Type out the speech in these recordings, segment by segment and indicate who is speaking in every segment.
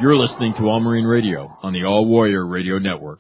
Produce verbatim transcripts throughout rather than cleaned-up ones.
Speaker 1: You're listening to All Marine Radio on the All Warrior Radio Network.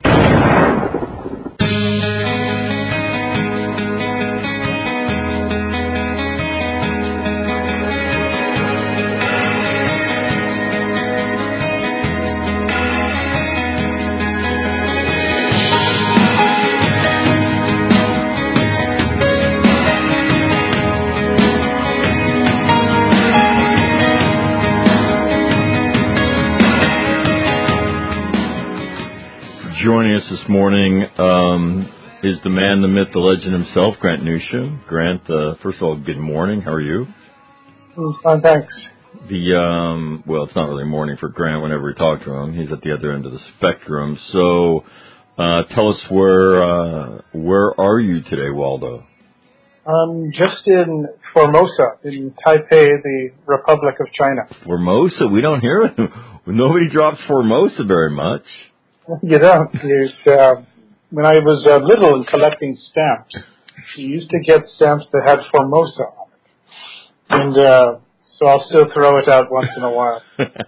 Speaker 1: Joining us this morning um, is the man, the myth, the legend himself, Grant Newsham. Grant, uh, first of all, good morning. How are you?
Speaker 2: Fine, thanks.
Speaker 1: The um, well, it's not really morning for Grant whenever we talk to him. He's at the other end of the spectrum. So, uh, tell us where uh, where are you today, Waldo?
Speaker 2: I'm just in Formosa, in Taipei, the Republic of China.
Speaker 1: Formosa? We don't hear it. Nobody drops Formosa very much.
Speaker 2: You don't. You, uh, when I was uh, little and collecting stamps, you used to get stamps that had Formosa on it. And uh, so I'll still throw it out once in a while.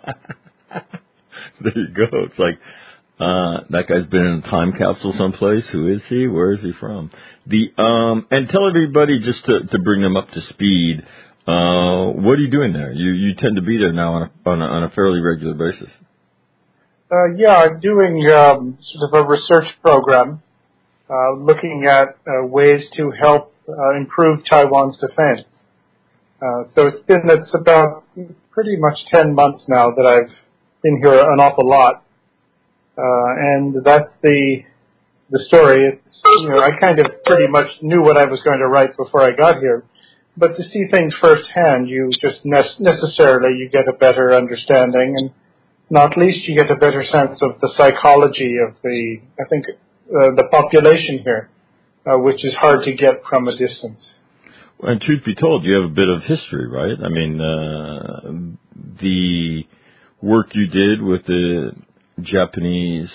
Speaker 1: There you go. It's like, uh, that guy's been in a time capsule someplace. Who is he? Where is he from? The um, and tell everybody, just to, to bring them up to speed, uh, what are you doing there? You you tend to be there now on a, on a, on a fairly regular basis.
Speaker 2: Uh, yeah, I'm doing um, sort of a research program uh, looking at uh, ways to help uh, improve Taiwan's defense. Uh, so it's been, it's about pretty much ten months now that I've been here an awful lot. Uh, and that's the the story. It's, you know, I kind of pretty much knew what I was going to write before I got here. But to see things firsthand, you just ne- necessarily, you get a better understanding, and not least you get a better sense of the psychology of the, I think, uh, the population here, uh, which is hard to get from a distance.
Speaker 1: Well, and truth be told, you have a bit of history, right? I mean, uh, the work you did with the Japanese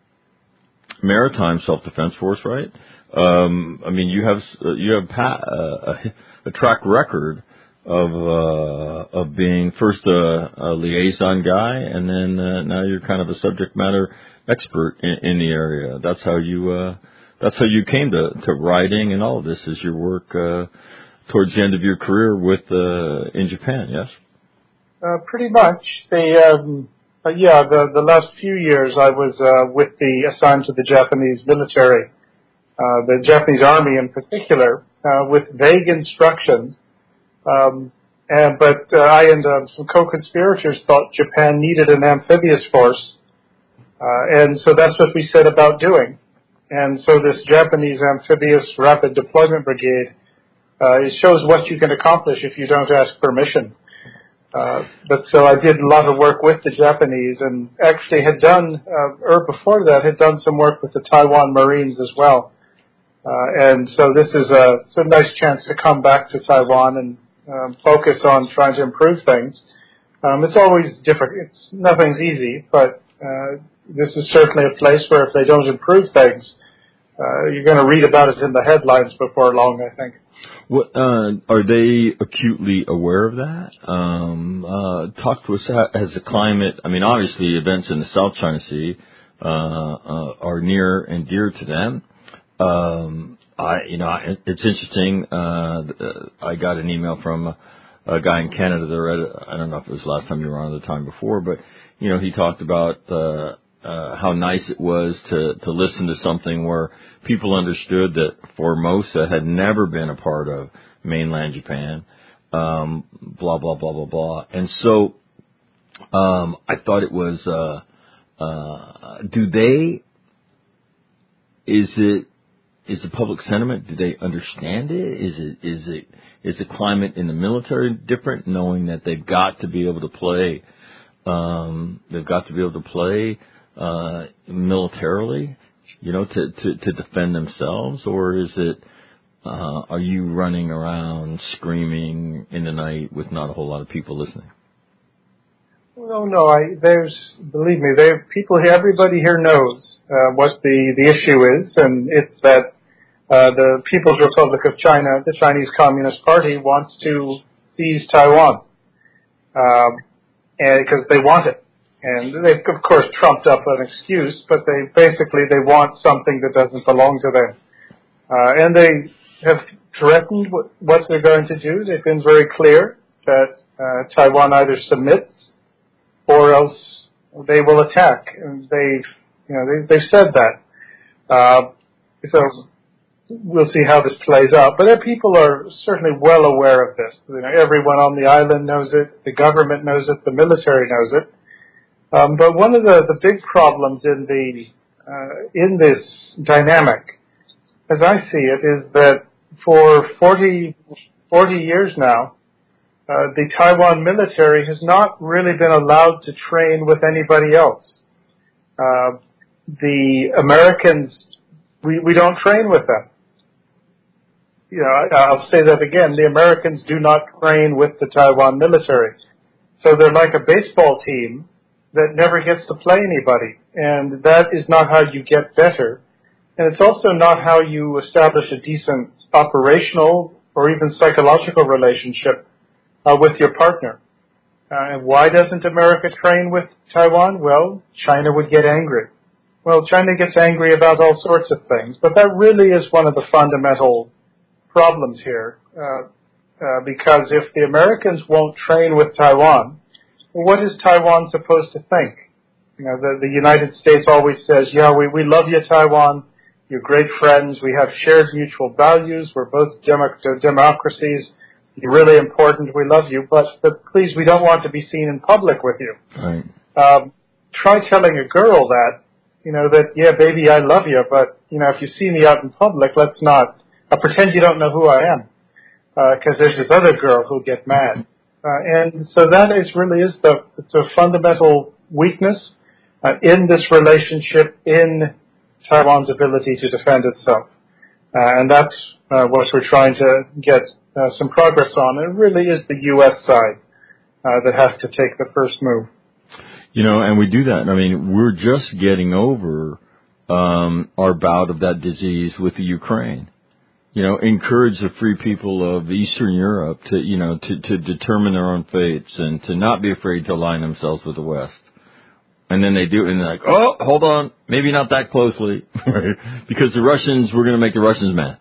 Speaker 1: Maritime Self-Defense Force, right? Um, I mean, you have uh, you have pa- uh, a, a track record of uh, of being first a, a liaison guy, and then uh, now you're kind of a subject matter expert in, in the area. That's how you uh, that's how you came to, to writing, and all of this is your work uh, towards the end of your career with uh, in Japan. Yes,
Speaker 2: uh, pretty much. The um, uh, yeah, the the last few years I was uh, with the assigned to the Japanese military, uh, the Japanese Army in particular, uh, with vague instructions. Um, and, but uh, I and uh, some co-conspirators thought Japan needed an amphibious force, uh, and so that's what we set about doing. And so this Japanese Amphibious Rapid Deployment Brigade, uh, it shows what you can accomplish if you don't ask permission. Uh, but so I did a lot of work with the Japanese, and actually had done, uh, or before that, had done some work with the Taiwan Marines as well. Uh, and so this is a, it's a nice chance to come back to Taiwan and Um, focus on trying to improve things. Um, it's always different. It's nothing's easy, but uh, this is certainly a place where if they don't improve things, uh, you're going to read about it in the headlines before long, I think.
Speaker 1: What, uh, are they acutely aware of that? Um, uh, talk to us as the climate. I mean, obviously, events in the South China Sea uh, uh, are near and dear to them. Um, I, you know, it's interesting. Uh, I got an email from a, a guy in Canada that read it. I don't know if it was the last time you were on or the time before, but, you know, he talked about, uh, uh, how nice it was to, to listen to something where people understood that Formosa had never been a part of mainland Japan, um, blah, blah, blah, blah, blah. And so, um, I thought it was, uh, uh, do they, is it, Is the public sentiment, do they understand it? Is it, is it, is the climate in the military different, knowing that they've got to be able to play, um, they've got to be able to play, uh, militarily, you know, to, to, to defend themselves? Or is it, uh, are you running around screaming in the night with not a whole lot of people listening?
Speaker 2: Well, no, I, there's, believe me, there, people here, everybody here knows, uh, what the, the issue is, and it's that Uh, the People's Republic of China, the Chinese Communist Party, wants to seize Taiwan, um, and because they want it. And they've, of course, trumped up an excuse, but they basically they want something that doesn't belong to them. Uh, and they have threatened what, what they're going to do. They've been very clear that uh, Taiwan either submits or else they will attack. And they've, you know, they, they've said that. Uh, so we'll see how this plays out. But people are certainly well aware of this. You know, everyone on the island knows it. The government knows it. The military knows it. Um, but one of the, the big problems in the uh, in this dynamic, as I see it, is that for forty, forty years now, uh, the Taiwan military has not really been allowed to train with anybody else. Uh, the Americans, we, we don't train with them. You know, I, I'll say that again. The Americans do not train with the Taiwan military. So they're like a baseball team that never gets to play anybody. And that is not how you get better. And it's also not how you establish a decent operational or even psychological relationship uh, with your partner. Uh, and why doesn't America train with Taiwan? Well, China would get angry. Well, China gets angry about all sorts of things, but that really is one of the fundamental problems here. Uh, uh, because if the Americans won't train with Taiwan, well, what is Taiwan supposed to think? You know, the, the United States always says, yeah, we, we love you, Taiwan. You're great friends. We have shared mutual values. We're both demo- democracies. You're really important. We love you. But, but please, we don't want to be seen in public with you.
Speaker 1: Right.
Speaker 2: Um, try telling a girl that, you know, that, yeah, baby, I love you, but, you know, if you see me out in public, let's not uh, pretend you don't know who I am. Because uh, there's this other girl who'll get mad. Uh, and so that is really is the, it's a fundamental weakness uh, in this relationship, in Taiwan's ability to defend itself. Uh, and that's uh, what we're trying to get uh, some progress on. It really is the U S side uh, that has to take the first move.
Speaker 1: You know, and we do that. I mean, we're just getting over um, our bout of that disease with the Ukraine. You know, encourage the free people of Eastern Europe to, you know, to, to determine their own fates and to not be afraid to align themselves with the West. And then they do it, and they're like, oh, hold on, maybe not that closely, because the Russians, we're going to make the Russians mad.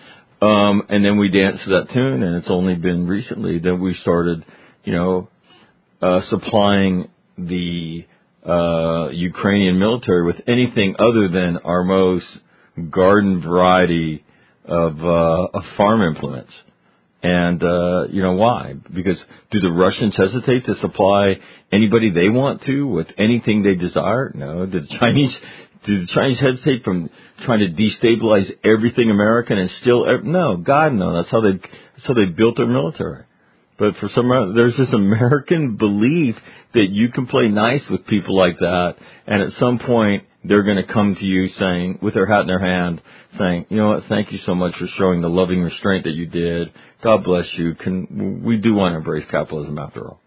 Speaker 1: Um, and then we dance to that tune, and it's only been recently that we started, you know, uh, supplying the uh, Ukrainian military with anything other than our most garden variety of, uh, of farm implements. And, uh, you know, why? Because do the Russians hesitate to supply anybody they want to with anything they desire? No. Do the Chinese, do the Chinese hesitate from trying to destabilize everything American and still, no, God, no. That's how they, that's how they built their military. But for some reason, there's this American belief that you can play nice with people like that, and at some point they're going to come to you saying, with their hat in their hand, saying, you know what, thank you so much for showing the loving restraint that you did. God bless you. Can we do want to embrace capitalism after all?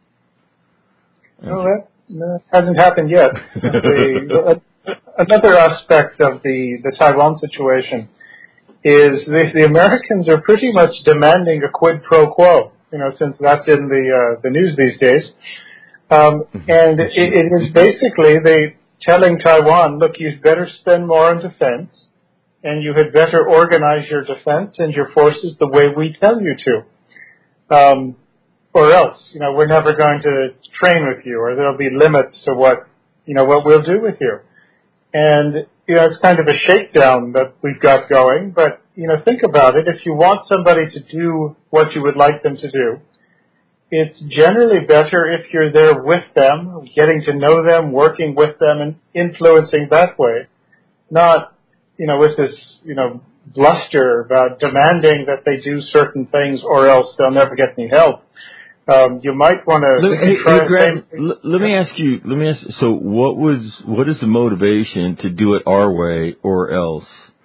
Speaker 2: Well, that, that hasn't happened yet. the, another aspect of the, the Taiwan situation is the, the Americans are pretty much demanding a quid pro quo, you know, since that's in the uh, the news these days. Um, and it, it is basically they telling Taiwan, look, you'd better spend more on defense, and you had better organize your defense and your forces the way we tell you to. Um, or else, you know, we're never going to train with you, or there'll be limits to what, you know, what we'll do with you. And, you know, it's kind of a shakedown that we've got going, but, you know, think about it. If you want somebody to do what you would like them to do, it's generally better if you're there with them, getting to know them, working with them, and influencing that way, not, you know, with this, you know, bluster about demanding that they do certain things or else they'll never get any help. Um, you might want to
Speaker 1: hey,
Speaker 2: try
Speaker 1: hey, Graham,
Speaker 2: say,
Speaker 1: l- let me ask you, let me ask, so what was, what is the motivation to do it our way or else?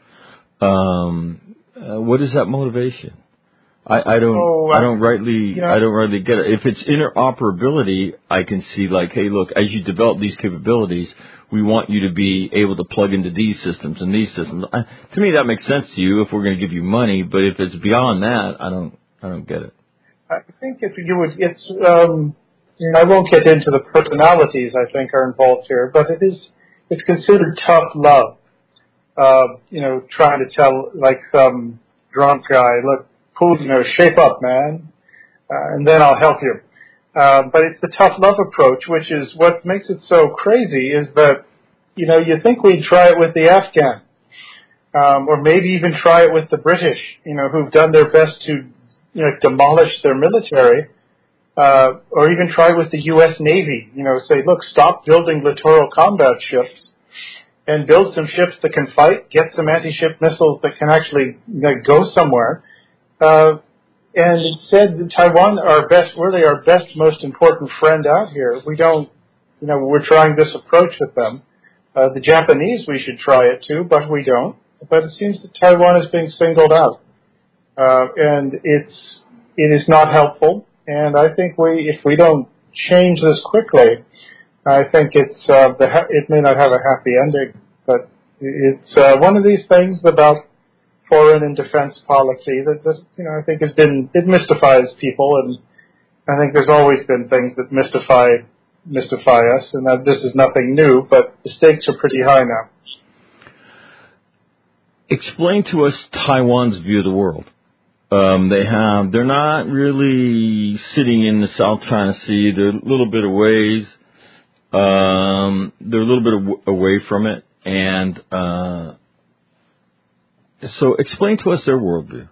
Speaker 1: Um, uh, what is that motivation? I, I don't,
Speaker 2: oh,
Speaker 1: I don't rightly,
Speaker 2: you know,
Speaker 1: I don't rightly get it. If it's interoperability, I can see like, hey, look, as you develop these capabilities, we want you to be able to plug into these systems and these systems. I, to me, that makes sense to you if we're going to give you money, but if it's beyond that, I don't, I don't get it.
Speaker 2: I think if you would, it's, um, and I won't get into the personalities I think are involved here, but it is it's considered tough love. Uh, you know, trying to tell like some drunk guy, look, cool, you know, shape up, man, uh, and then I'll help you. Uh, but it's the tough love approach, which is what makes it so crazy. Is that you know you think we'd try it with the Afghans, um, or maybe even try it with the British, you know, who've done their best to you know demolish their military. Uh, or even try with the U S Navy, you know, say, look, stop building littoral combat ships and build some ships that can fight, get some anti-ship missiles that can actually you know, go somewhere. Uh, and instead, Taiwan, our best, really our best, most important friend out here, we don't, you know, we're trying this approach with them. Uh, the Japanese, we should try it too, but we don't. But it seems that Taiwan is being singled out. Uh, and it's, it is not helpful. And I think we, if we don't change this quickly, I think it's uh, the ha- it may not have a happy ending, but it's uh, one of these things about foreign and defense policy that just, you know I think has been it mystifies people, and I think there's always been things that mystify mystify us, and that this is nothing new, but the stakes are pretty high now.
Speaker 1: Explain to us Taiwan's view of the world. Um, they have, they're not really sitting in the South China Sea. They're a little bit away. Um, they're a little bit aw- away from it. And, uh, so explain to us their worldview.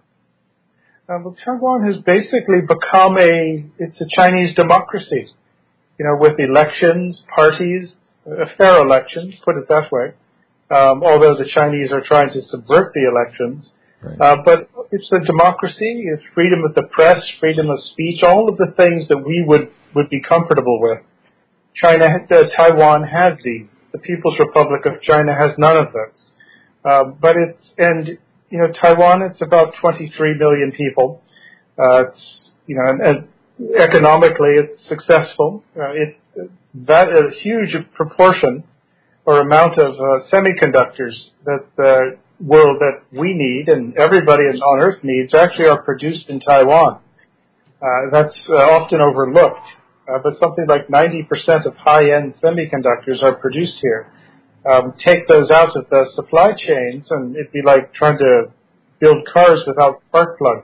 Speaker 2: Uh, well, Taiwan has basically become a, it's a Chinese democracy, you know, with elections, parties, uh, fair elections, put it that way. Um, although the Chinese are trying to subvert the elections. Right. Uh, but it's a democracy, it's freedom of the press, freedom of speech, all of the things that we would, would be comfortable with. China, uh, Taiwan has these. The People's Republic of China has none of those. Uh, but it's, and, you know, Taiwan, it's about twenty-three million people. Uh, it's, you know, and, and economically it's successful. Uh, it, that, a huge proportion or amount of uh, semiconductors that the world that we need and everybody on Earth needs actually are produced in Taiwan. Uh, that's uh, often overlooked, uh, but something like ninety percent of high-end semiconductors are produced here. Um, take those out of the supply chains, and it'd be like trying to build cars without spark plug.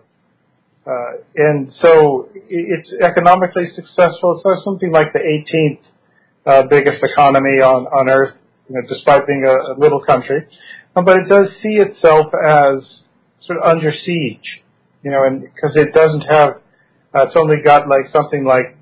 Speaker 2: Uh, and so it's economically successful. It's something like the eighteenth uh, biggest economy on, on Earth, you know, despite being a, a little country. Um, but it does see itself as sort of under siege, you know, and because it doesn't have, uh, it's only got like something like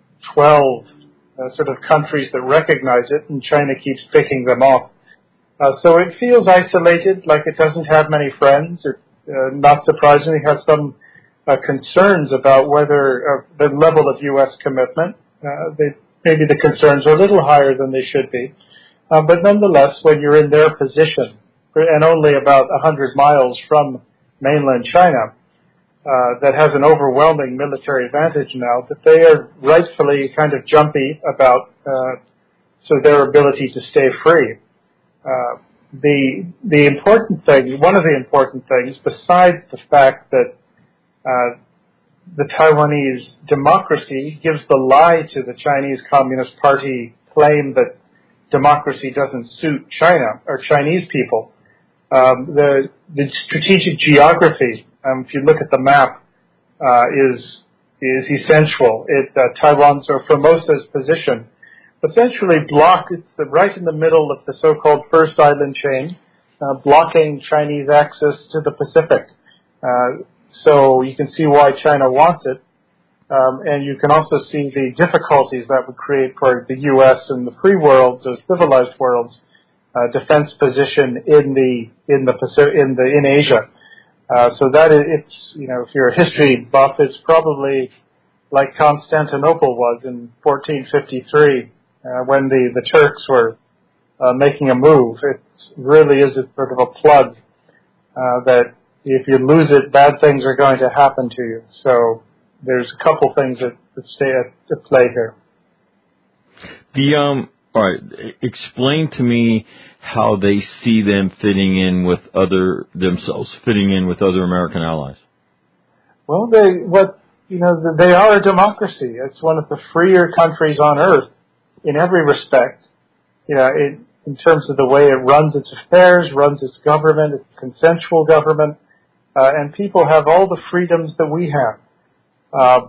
Speaker 2: twelve uh, sort of countries that recognize it, and China keeps picking them off. Uh, so it feels isolated, like it doesn't have many friends. It, uh, not surprisingly, has some uh, concerns about whether uh, the level of U S commitment. Uh, they, maybe the concerns are a little higher than they should be. Uh, but nonetheless, when you're in their position, and only about one hundred miles from mainland China, uh, that has an overwhelming military advantage now, that they are rightfully kind of jumpy about uh, so their ability to stay free. Uh, the the important thing, one of the important things, besides the fact that uh, the Taiwanese democracy gives the lie to the Chinese Communist Party claim that democracy doesn't suit China or Chinese people. Um, the the strategic geography, um, if you look at the map, uh, is is essential. It uh, Taiwan's or Formosa's position essentially blocked. It's the, right in the middle of the so-called First Island chain, uh, blocking Chinese access to the Pacific. Uh, so you can see why China wants it, um, and you can also see the difficulties that would create for the U S and the free world, the civilized world's uh, defense position in the in the Pacific, in the in Asia. Uh, so that is, it's you know if you're a history buff, it's probably like Constantinople was in fourteen fifty-three. Uh, when the, the Turks were uh, making a move. It really is a sort of a plug uh, that if you lose it, bad things are going to happen to you. So there's a couple things that, that stay at, at play here.
Speaker 1: The um, all right, explain to me how they see them fitting in with other themselves, fitting in with other American allies.
Speaker 2: Well, they what you know, they are a democracy. It's one of the freer countries on earth in every respect. You know, it, in terms of the way it runs its affairs, runs its government, it's a consensual government, uh, and people have all the freedoms that we have. Uh,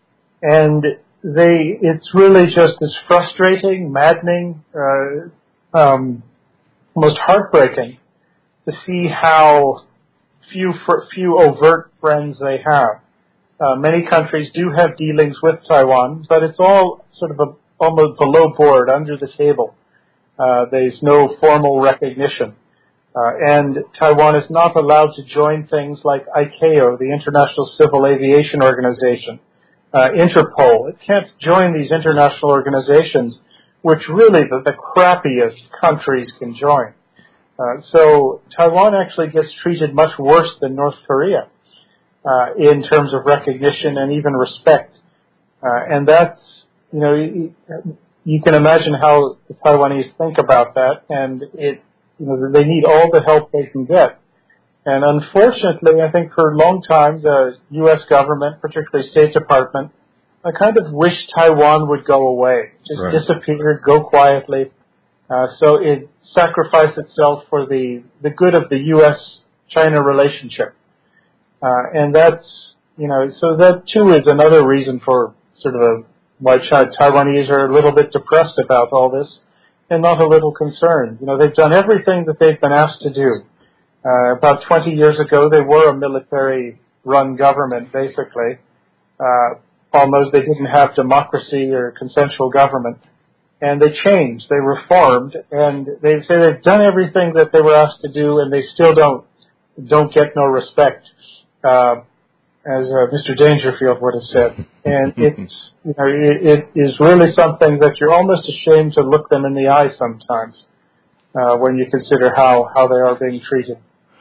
Speaker 2: and they, it's really just as frustrating, maddening, uh, um, almost heartbreaking to see how few, few overt friends they have. Uh, many countries do have dealings with Taiwan, but it's all sort of a, almost below board, under the table. Uh, there's no formal recognition. Uh, and Taiwan is not allowed to join things like I C A O, the International Civil Aviation Organization, uh, Interpol. It can't join these international organizations, which really the, the crappiest countries can join. Uh, so Taiwan actually gets treated much worse than North Korea uh, in terms of recognition and even respect. Uh, and that's, you know, you, you can imagine how the Taiwanese think about that, and it, you know, they need all the help they can get. And unfortunately, I think for a long time, the U S government, particularly State Department, I kind of wish Taiwan would go away, just right. disappear, go quietly. Uh, so it sacrificed itself for the, the good of the U S China relationship. Uh, and that's, you know, so that too is another reason for sort of a, why Taiwanese are a little bit depressed about all this and not a little concerned. You know, they've done everything that they've been asked to do. Uh, about twenty years ago, they were a military-run government, basically. Uh, almost they didn't have democracy or consensual government. And they changed, they reformed, and they say they've done everything that they were asked to do, and they still don't don't get no respect, uh, as uh, Mister Dangerfield would have said. And it's, you know, it, it is really something that you're almost ashamed to look them in the eye sometimes uh, when you consider how, how they are being treated.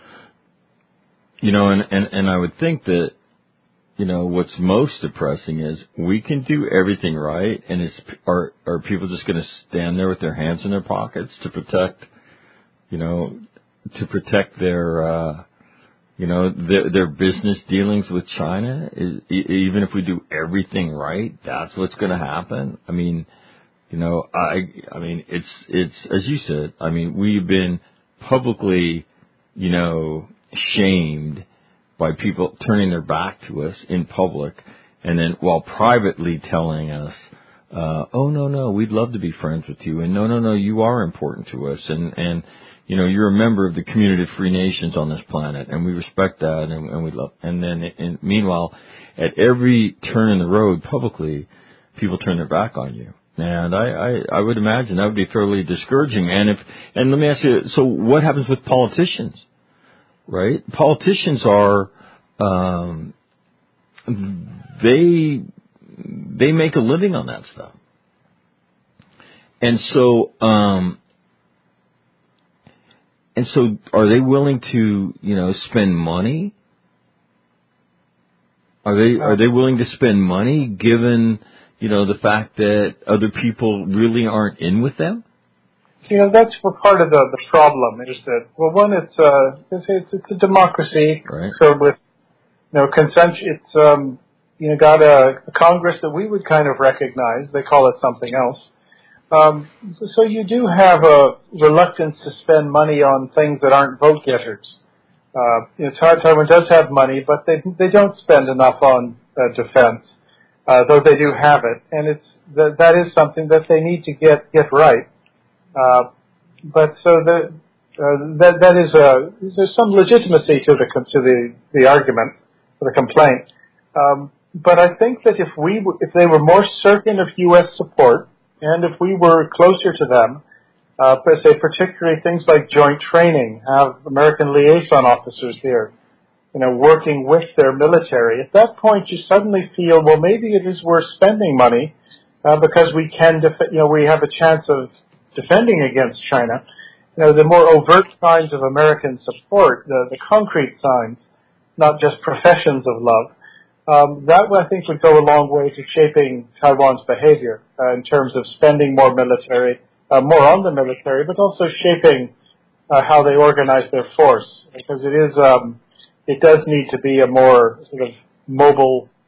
Speaker 1: You know, and, and, and I would think that, you know, what's most depressing is we can do everything right, and is, are, are people just going to stand there with their hands in their pockets to protect, you know, to protect their, uh, you know, their, their business dealings with China? Is, even if we do everything right, that's what's going to happen? I mean, you know, I, I mean, it's, it's, as you said, I mean, we've been publicly, you know, shamed by people turning their back to us in public, and then while privately telling us, uh, oh, no, no, we'd love to be friends with you, and no, no, no, you are important to us, and, and, you know, you're a member of the community of free nations on this planet, and we respect that, and, and we love, and then, and meanwhile, at every turn in the road publicly, people turn their back on you. And I, I, I would imagine that would be fairly discouraging. And if, and let me ask you, so what happens with politicians? Right? Politicians are, um, they, they make a living on that stuff. And so, um, and so are they willing to, you know, spend money? Are they, are they willing to spend money given, you know, the fact that other people really aren't in with them?
Speaker 2: You know, that's for part of the, the problem is that, well, one, it's a, it's, it's, it's a democracy.
Speaker 1: Right.
Speaker 2: So with, you know, consent, it's, um, you know, got a, a Congress that we would kind of recognize. They call it something else. Um, so you do have a reluctance to spend money on things that aren't vote getters. Uh, you know, Taiwan does have money, but they, they don't spend enough on uh, defense, uh, though they do have it. And it's, that, that is something that they need to get, get right. Uh, but so the, uh, that, that is a, there's some legitimacy to the, to the, the argument, or the complaint. Um, but I think that if we, if they were more certain of U S support, and if we were closer to them, uh, per se, particularly things like joint training, have American liaison officers here, you know, working with their military, at that point you suddenly feel, well, maybe it is worth spending money, uh, because we can, def- you know, we have a chance of defending against China. You know, the more overt signs of American support, the, the concrete signs, not just professions of love, um, that I think would go a long way to shaping Taiwan's behavior uh, in terms of spending more military, uh, more on the military, but also shaping uh, how they organize their force, because it is, um, it does need to be a more sort of mobile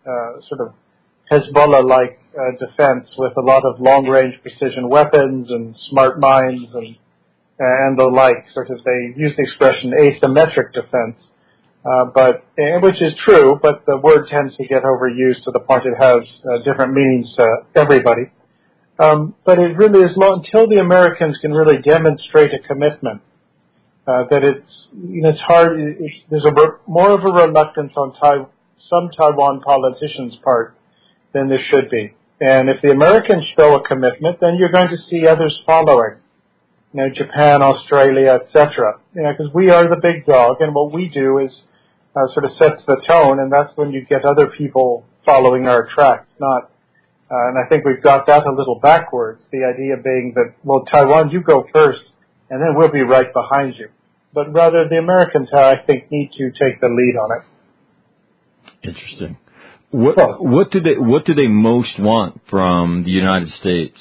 Speaker 2: uh, sort of Hezbollah-like uh, defense with a lot of long-range precision weapons and smart mines and and the like. Sort of, they use the expression asymmetric defense, uh, but which is true, but the word tends to get overused to the point it has uh, different meanings to everybody. Um, but it really is long, until the Americans can really demonstrate a commitment. Uh, that it's, you know, it's hard. It's, there's a more of a reluctance on Tai, some Taiwan politicians' part than there should be. And if the Americans show a commitment, then you're going to see others following. You know, Japan, Australia, et cetera. You know, because we are the big dog, and what we do is uh, sort of sets the tone, and that's when you get other people following our tracks. Not, uh, and I think we've got that a little backwards. The idea being that, well, Taiwan, you go first, and then we'll be right behind you. But rather, the Americans, I think, need to take the lead on it.
Speaker 1: Interesting. What what do they what do they most want from the United States?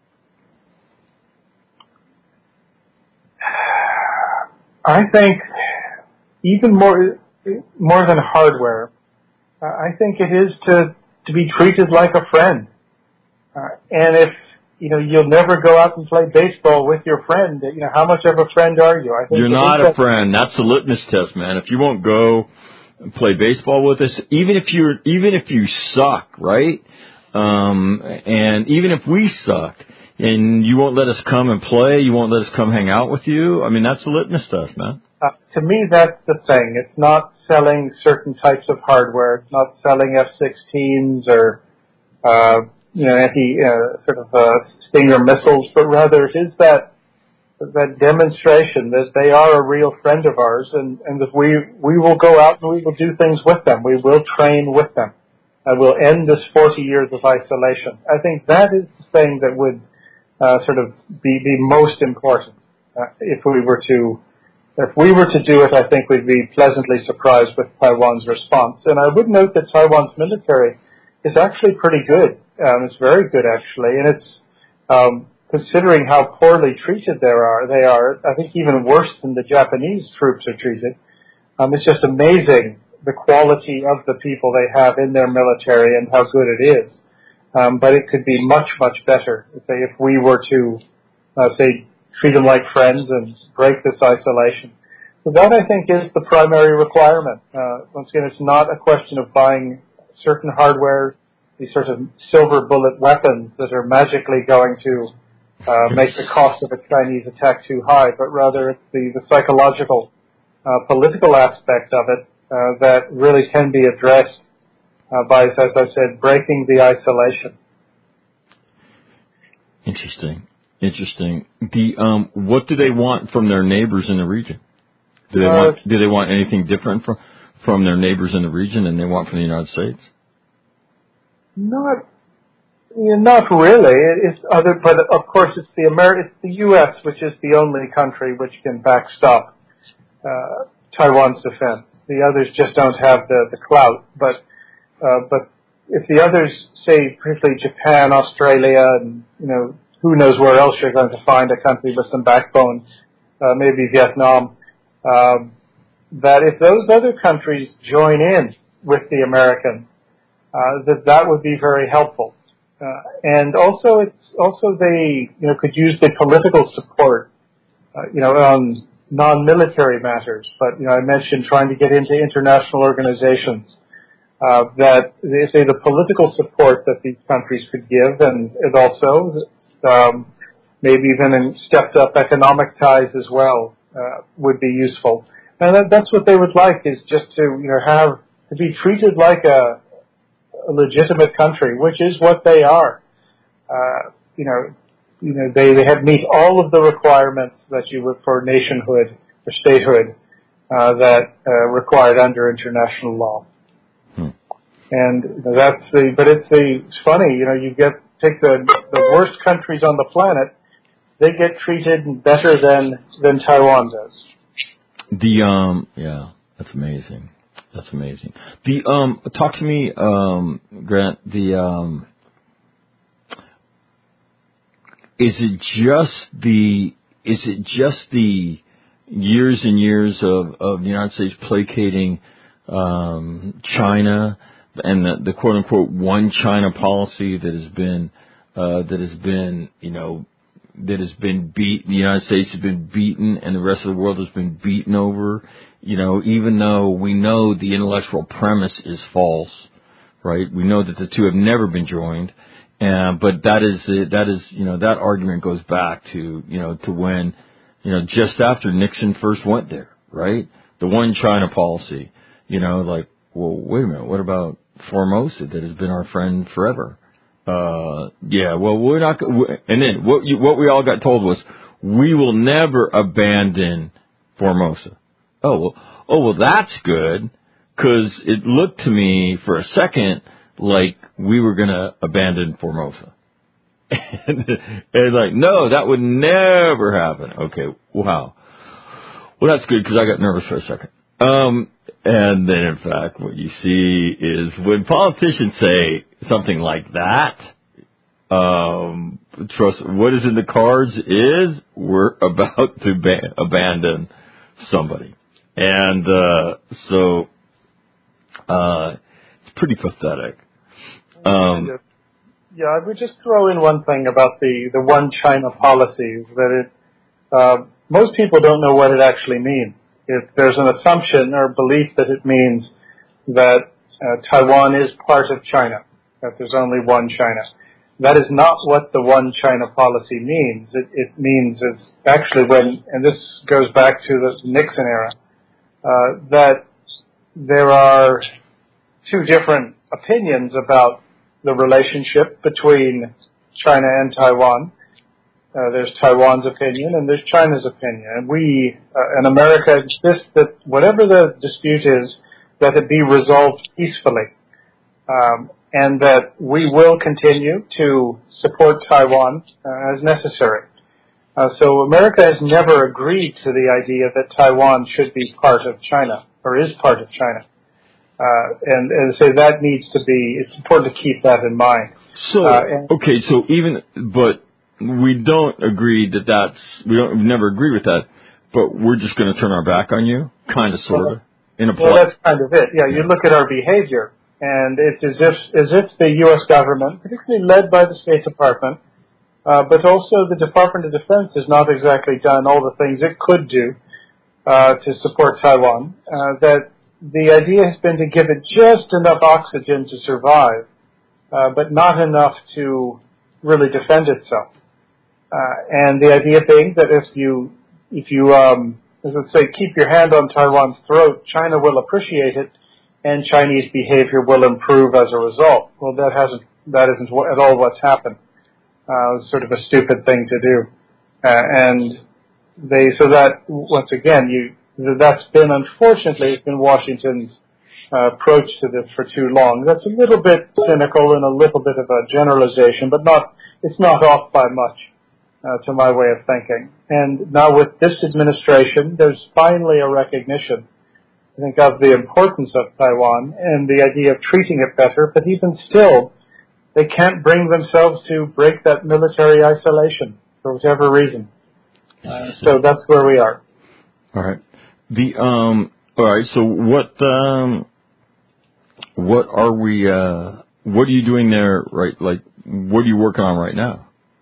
Speaker 2: I think even more more than hardware, uh, I think it is to to be treated like a friend. Uh, and if you know you'll never go out and play baseball with your friend, you know how much of a friend are you? I think
Speaker 1: you're not a friend. That's the litmus test, man. If you won't go play baseball with us, even if you're, even if you suck, right? Um, and even if we suck, and you won't let us come and play, you won't let us come hang out with you. I mean, that's the litmus test, man.
Speaker 2: Uh, to me, that's the thing. It's not selling certain types of hardware. It's not selling F sixteens or, uh, you know, anti uh, sort of uh, Stinger missiles, but rather it is that. that demonstration that they are a real friend of ours, and, and that we, we will go out and we will do things with them. We will train with them. And we'll end this forty years of isolation. I think that is the thing that would uh, sort of be, be most important. Uh, if we were to if we were to do it, I think we'd be pleasantly surprised with Taiwan's response. And I would note that Taiwan's military is actually pretty good. Um, it's very good, actually, and it's um, considering how poorly treated they are, they are, I think even worse than the Japanese troops are treated. Um, it's just amazing the quality of the people they have in their military and how good it is. Um, but it could be much, much better if, they, if we were to, uh, say, treat them like friends and break this isolation. So that, I think, is the primary requirement. Uh, once again, it's not a question of buying certain hardware, these sort of silver bullet weapons that are magically going to Uh, make the cost of a Chinese attack too high, but rather it's the, the psychological, uh, political aspect of it uh, that really can be addressed uh, by, as I said, breaking the isolation.
Speaker 1: Interesting, interesting. The um, what do they want from their neighbors in the region? Do they uh, want do they want anything different from from their neighbors in the region than they want from the United States?
Speaker 2: Not. Yeah, not really. It's other, but of course, it's the Ameri- it's the U S which is the only country which can backstop uh, Taiwan's defense. The others just don't have the the clout. But uh, but if the others, say, particularly Japan, Australia, and you know who knows where else you're going to find a country with some backbone, uh, maybe Vietnam, um, that if those other countries join in with the American, uh, that that would be very helpful. Uh, and also, it's also they, you know, could use the political support, uh, you know, on non-military matters. But you know, I mentioned trying to get into international organizations. Uh, that they say the political support that these countries could give, and, and also um, maybe even in stepped up economic ties as well, uh, would be useful. And that, that's what they would like, is just to you know have to be treated like a a legitimate country, which is what they are. Uh, you know, you know, they, they have meet all of the requirements that you would for nationhood or statehood uh, that uh, required under international law. Hmm. And you know, that's the. But it's the. It's funny, you know, you get take the the worst countries on the planet, they get treated better than than Taiwan does.
Speaker 1: The um, yeah, that's amazing. That's amazing. The um, talk to me, um, Grant. The um, is it just the is it just the years and years of, of the United States placating um, China and the, the quote unquote one China policy that has been uh, that has been you know that has been beat. The United States has been beaten, and the rest of the world has been beaten over. You know, even though we know the intellectual premise is false, right? We know that the two have never been joined, and but that is that is you know that argument goes back to you know to when you know just after Nixon first went there, right? The one China policy, you know, like, well, wait a minute, what about Formosa that has been our friend forever? Uh, yeah, well, we're not, and then what you, what we all got told was, we will never abandon Formosa. Oh, well, oh, well, that's good, cause it looked to me for a second like we were gonna abandon Formosa. and, and like, no, that would never happen. Okay, wow. Well, that's good because I got nervous for a second. Um, and then, in fact, what you see is when politicians say something like that, um, trust what is in the cards is we're about to ba- abandon somebody, and uh, so uh, it's pretty pathetic. Um,
Speaker 2: yeah, I would just throw in one thing about the the one China policies that it. Uh, Most people don't know what it actually means. If there's an assumption or belief that it means that uh, Taiwan is part of China, that there's only one China. That is not what the one China policy means. It, it means it's actually when, and this goes back to the Nixon era, uh, that there are two different opinions about the relationship between China and Taiwan. Uh, there's Taiwan's opinion and there's China's opinion. And we, uh, in America, insist that whatever the dispute is, that it be resolved peacefully. Um, and that we will continue to support Taiwan uh, as necessary. Uh, so America has never agreed to the idea that Taiwan should be part of China, or is part of China. Uh, and, and so that needs to be, it's important to keep that in mind.
Speaker 1: So,
Speaker 2: uh, and,
Speaker 1: okay, so even, but, we don't agree that that's, we don't, we never agree with that, but we're just going to turn our back on you, kind of, sort of, in a
Speaker 2: Well, that's kind of it. Yeah, you look at our behavior, and it's as if, as if the U S government, particularly led by the State Department, uh, but also the Department of Defense has not exactly done all the things it could do, uh, to support Taiwan, uh, that the idea has been to give it just enough oxygen to survive, uh, but not enough to really defend itself. Uh, and the idea being that if you, if you, um, as I say, keep your hand on Taiwan's throat, China will appreciate it, and Chinese behavior will improve as a result. Well, that hasn't, that isn't at all what's happened. Uh, it's sort of a stupid thing to do. Uh, and they, so that, once again, you, that's been, unfortunately, it's been Washington's uh, approach to this for too long. That's a little bit cynical and a little bit of a generalization, but not, it's not off by much. Uh, to my way of thinking. And now with this administration, there's finally a recognition, I think, of the importance of Taiwan and the idea of treating it better, but even still, they can't bring themselves to break that military isolation for whatever reason. Uh, so that's where we are.
Speaker 1: All right. The, um, all right, so what, um, what are we, uh, what are you doing there, right, like, what are you working on right now?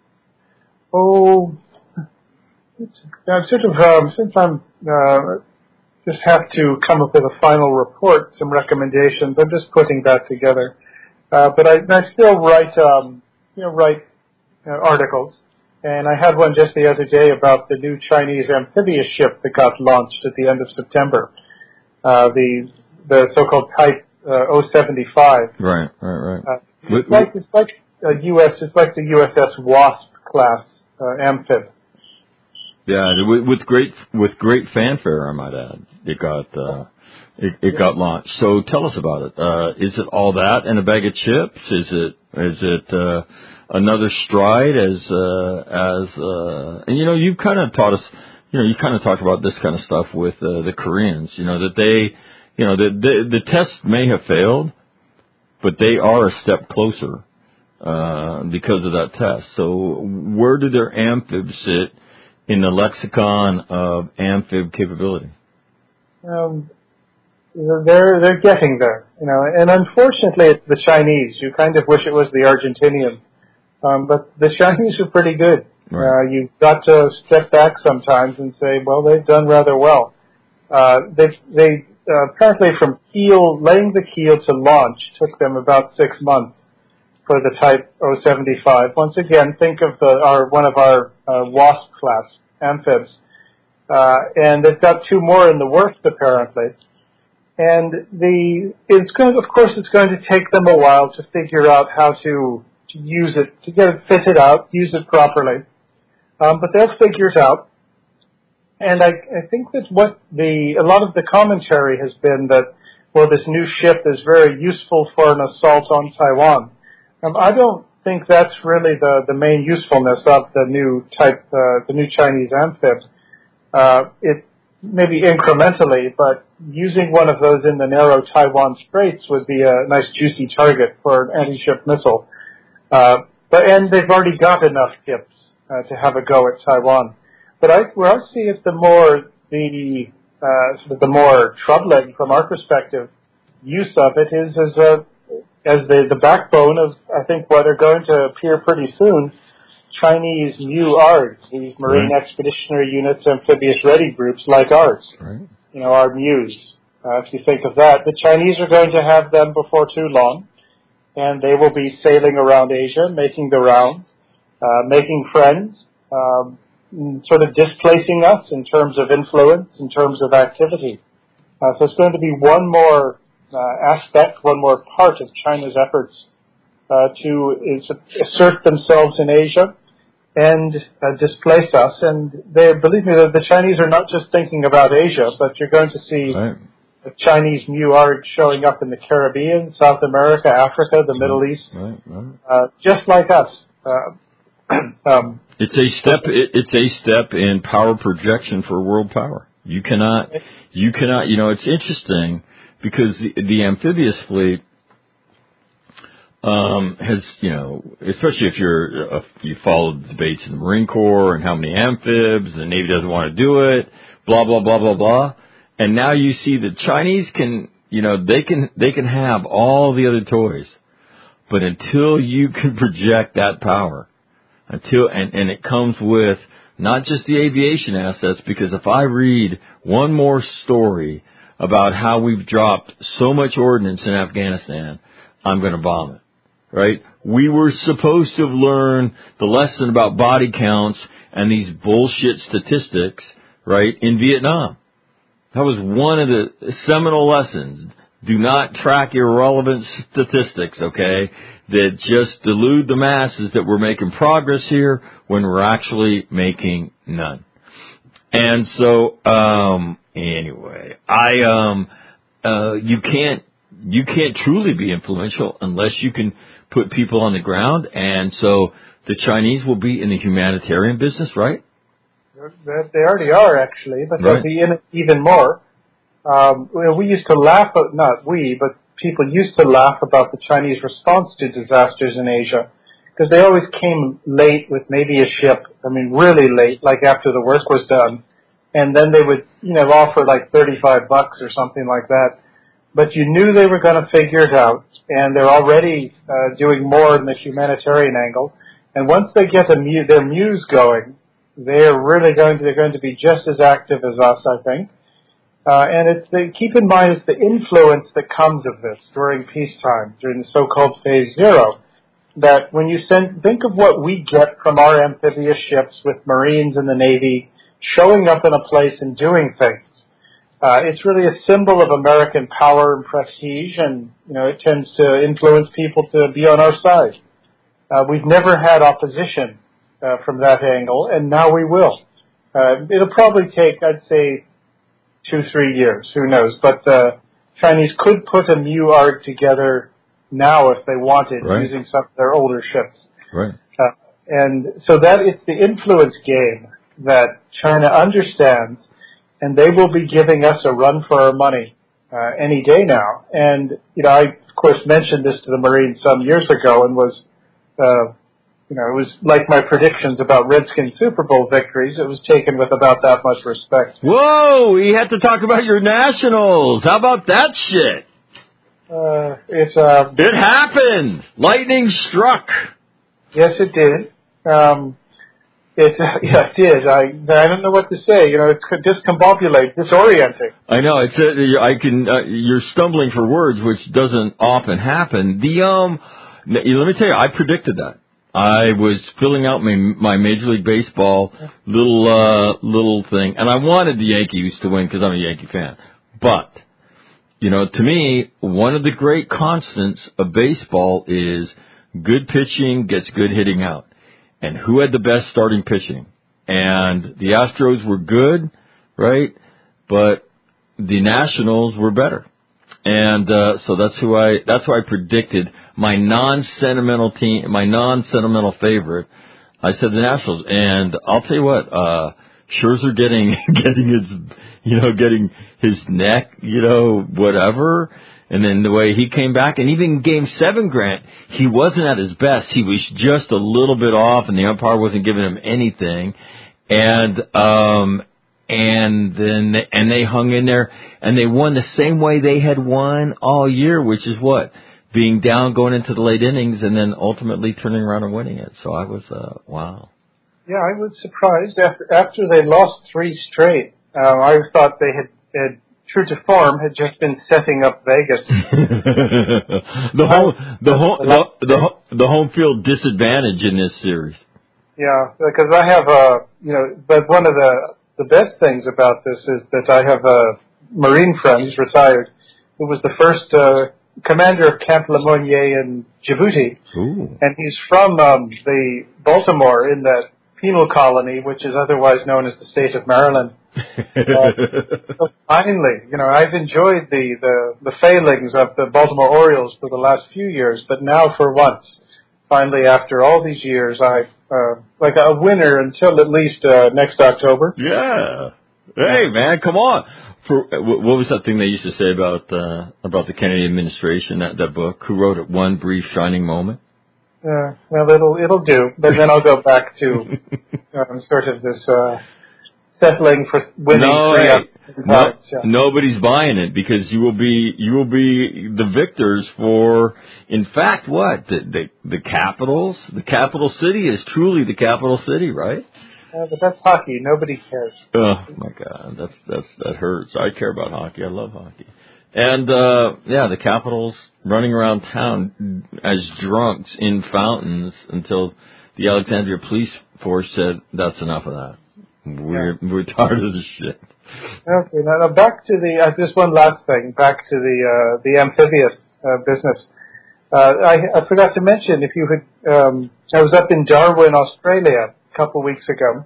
Speaker 2: Oh, it's, I'm sort of, um, since I'm, uh, just have to come up with a final report, some recommendations, I'm just putting that together. Uh, but I, I still write, um, you know, write uh, articles. And I had one just the other day about the new Chinese amphibious ship that got launched at the end of September. Uh, the, the so-called Type, uh, oh seventy-five.
Speaker 1: Right, right, right.
Speaker 2: Uh, it's like, it's like a U S, it's like the U S S Wasp class. Uh, amphib.
Speaker 1: Yeah, with, with great with great fanfare, I might add. It got uh, it, it yeah. got launched. So tell us about it. Uh, is it all that and a bag of chips? Is it is it uh, another stride? As uh, as uh, and you know, you kind of taught us. You know, you kind of talked about this kind of stuff with uh, the Koreans. You know that they, you know, the, the the test may have failed, but they are a step closer. Uh, because of that test. So where do their amphibs sit in the lexicon of amphib capability?
Speaker 2: Um, they're they're getting there, you know. And unfortunately, it's the Chinese. You kind of wish it was the Argentinians, um, but the Chinese are pretty good. Right. Uh, you've got to step back sometimes and say, well, they've done rather well. Uh, they they uh, apparently from keel laying the keel to launch took them about six months for the Type oh seventy-five. Once again, think of the, our one of our uh, WASP class amphibs, uh, and they've got two more in the works apparently. And the it's going, of course, it's going to take them a while to figure out how to, to use it, to get it fitted out, use it properly. Um, but they'll figure it out. And I, I think that what the a lot of the commentary has been that, well, this new ship is very useful for an assault on Taiwan. Um, I don't think that's really the, the main usefulness of the new type, uh, the new Chinese amphib. Uh, it maybe incrementally, but using one of those in the narrow Taiwan Straits would be a nice juicy target for an anti-ship missile. Uh, but and they've already got enough ships uh, to have a go at Taiwan. But I, where I see it, the more the uh, sort of the more troubling from our perspective use of it is as a as the, the backbone of, I think, what are going to appear pretty soon, Chinese new A R Gs, these Marine right. Expeditionary Units, Amphibious Ready Groups like ours. Right. You know, our MUES. Uh, if you think of that, the Chinese are going to have them before too long, and they will be sailing around Asia, making the rounds, uh, making friends, um, sort of displacing us in terms of influence, in terms of activity. Uh, so it's going to be one more uh, aspect, one more part of China's efforts uh, to assert themselves in Asia and uh, displace us. And they, believe me, the, the Chinese are not just thinking about Asia, but you're going to see right. the Chinese MUE A R G showing up in the Caribbean, South America, Africa, the Middle East, right. Right. Uh, just like us. Uh, um,
Speaker 1: It's a step. It's a step in power projection for world power. You cannot. You cannot. You know, it's interesting because the, the amphibious fleet um, has, you know, especially if you're uh, you follow the debates in the Marine Corps and how many amphibs, the Navy doesn't want to do it, blah blah blah blah blah, and now you see the Chinese can, you know, they can they can have all the other toys, but until you can project that power. Until and, and it comes with not just the aviation assets, because if I read one more story about how we've dropped so much ordnance in Afghanistan, I'm going to vomit, right? We were supposed to have learned the lesson about body counts and these bullshit statistics, right, in Vietnam. That was one of the seminal lessons. Do not track irrelevant statistics, okay, that just delude the masses that we're making progress here when we're actually making none. And so, um, anyway, I, um, uh, you can't, you can't truly be influential unless you can put people on the ground. And so the Chinese will be in the humanitarian business, right?
Speaker 2: They already are, actually, but right. they'll be in it even more. Um, we used to laugh at, not we, but people used to laugh about the Chinese response to disasters in Asia because they always came late with maybe a ship, I mean really late, like after the work was done, and then they would, you know, offer like thirty-five bucks or something like that. But you knew they were going to figure it out, and they're already uh, doing more in the humanitarian angle. And once they get a mu- their MUES going, they're really going to, they're going to be just as active as us, I think. Uh, and it's the, keep in mind it's the influence that comes of this during peacetime, during the so-called phase zero, that when you send, think of what we get from our amphibious ships with Marines and the Navy showing up in a place and doing things. Uh, it's really a symbol of American power and prestige, and, you know, it tends to influence people to be on our side. Uh, we've never had opposition uh, from that angle, and now we will. Uh, it'll probably take, I'd say, two, three years, who knows. But the Chinese could put a MUE A R G together now if they wanted, right. using some of their older ships.
Speaker 1: Right.
Speaker 2: Uh, and so that it's the influence game that China understands, and they will be giving us a run for our money uh, any day now. And, you know, I, of course, mentioned this to the Marines some years ago and was uh, you know, it was like my predictions about Redskins Super Bowl victories. It was taken with about that much respect.
Speaker 1: Whoa, we had to talk about your Nationals. How about that shit?
Speaker 2: Uh, it's uh,
Speaker 1: it happened. Lightning struck.
Speaker 2: Yes, it did. Um, it uh, yeah, it did. I I don't know what to say. You know, it's discombobulating, disorienting.
Speaker 1: I know. It's uh, I can. Uh, you're stumbling for words, which doesn't often happen. The um, let me tell you, I predicted that. I was filling out my my Major League Baseball little uh little thing, and I wanted the Yankees to win because I'm a Yankee fan, but. You know, to me, one of the great constants of baseball is good pitching gets good hitting out. And who had the best starting pitching? And the Astros were good, right? But the Nationals were better. And uh so that's who I that's who I predicted my non-sentimental team, my non-sentimental favorite. I said the Nationals, and I'll tell you what, uh Scherzer getting getting his you know, getting his neck, you know, whatever. And then the way he came back. And even Game seven, Grant, he wasn't at his best. He was just a little bit off, and the umpire wasn't giving him anything. And, um, and then, they, and they hung in there, and they won the same way they had won all year, which is what? Being down, going into the late innings, and then ultimately turning around and winning it. So I was, uh, wow.
Speaker 2: Yeah, I was surprised after, after they lost three straight. Uh, I thought they had, had, true to form, had just been setting up Vegas.
Speaker 1: the home, the home, the, the, the home field disadvantage in this series.
Speaker 2: Yeah, because I have a, you know, but one of the the best things about this is that I have a Marine friend who's retired, who was the first uh, commander of Camp Lemonnier in Djibouti,
Speaker 1: Ooh.
Speaker 2: And he's from um, the Baltimore in that penal colony, which is otherwise known as the state of Maryland. uh, so finally, you know, I've enjoyed the, the, the failings of the Baltimore Orioles for the last few years, but now for once, finally after all these years, I uh, like a winner until at least uh, next October.
Speaker 1: Yeah. Hey, man, come on. For, what was that thing they used to say about uh, about the Kennedy administration? That that book. Who wrote it? One brief shining moment.
Speaker 2: Yeah. Well, it'll it'll do, but then I'll go back to um, sort of this. Uh, Settling for winning
Speaker 1: no,
Speaker 2: three
Speaker 1: hey, no,
Speaker 2: times, yeah.
Speaker 1: Nobody's buying it because you will be you will be the victors for. In fact, what the the, the Capitals, the capital city is truly the capital city, right?
Speaker 2: Uh, but that's hockey. Nobody cares.
Speaker 1: Oh my God, that's that's that hurts. I care about hockey. I love hockey. And uh yeah, the Capitals running around town as drunks in fountains until the Alexandria police force said that's enough of that. We're yeah. we're tired of this shit.
Speaker 2: Okay, now, now back to the uh, just one last thing. Back to the uh, the amphibious uh, business. Uh, I, I forgot to mention if you had. Um, I was up in Darwin, Australia, a couple of weeks ago,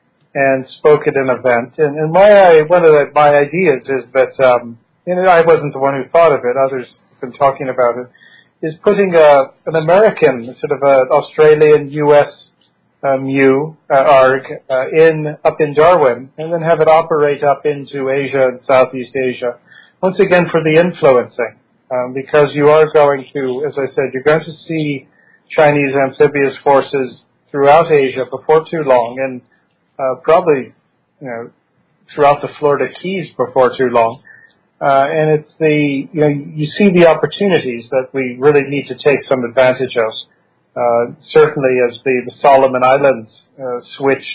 Speaker 2: and spoke at an event. And, and my one of the, my ideas is that um, you know I wasn't the one who thought of it. Others have been talking about it. Is putting a an American sort of an Australian U S Um, U, uh, A R G, uh, in, up in Darwin, and then have it operate up into Asia and Southeast Asia. Once again for the influencing, um, because you are going to, as I said, you're going to see Chinese amphibious forces throughout Asia before too long, and, uh, probably, you know, throughout the Florida Keys before too long. Uh, and it's the, you know, you see the opportunities that we really need to take some advantage of. Uh, certainly as the, the Solomon Islands uh, switched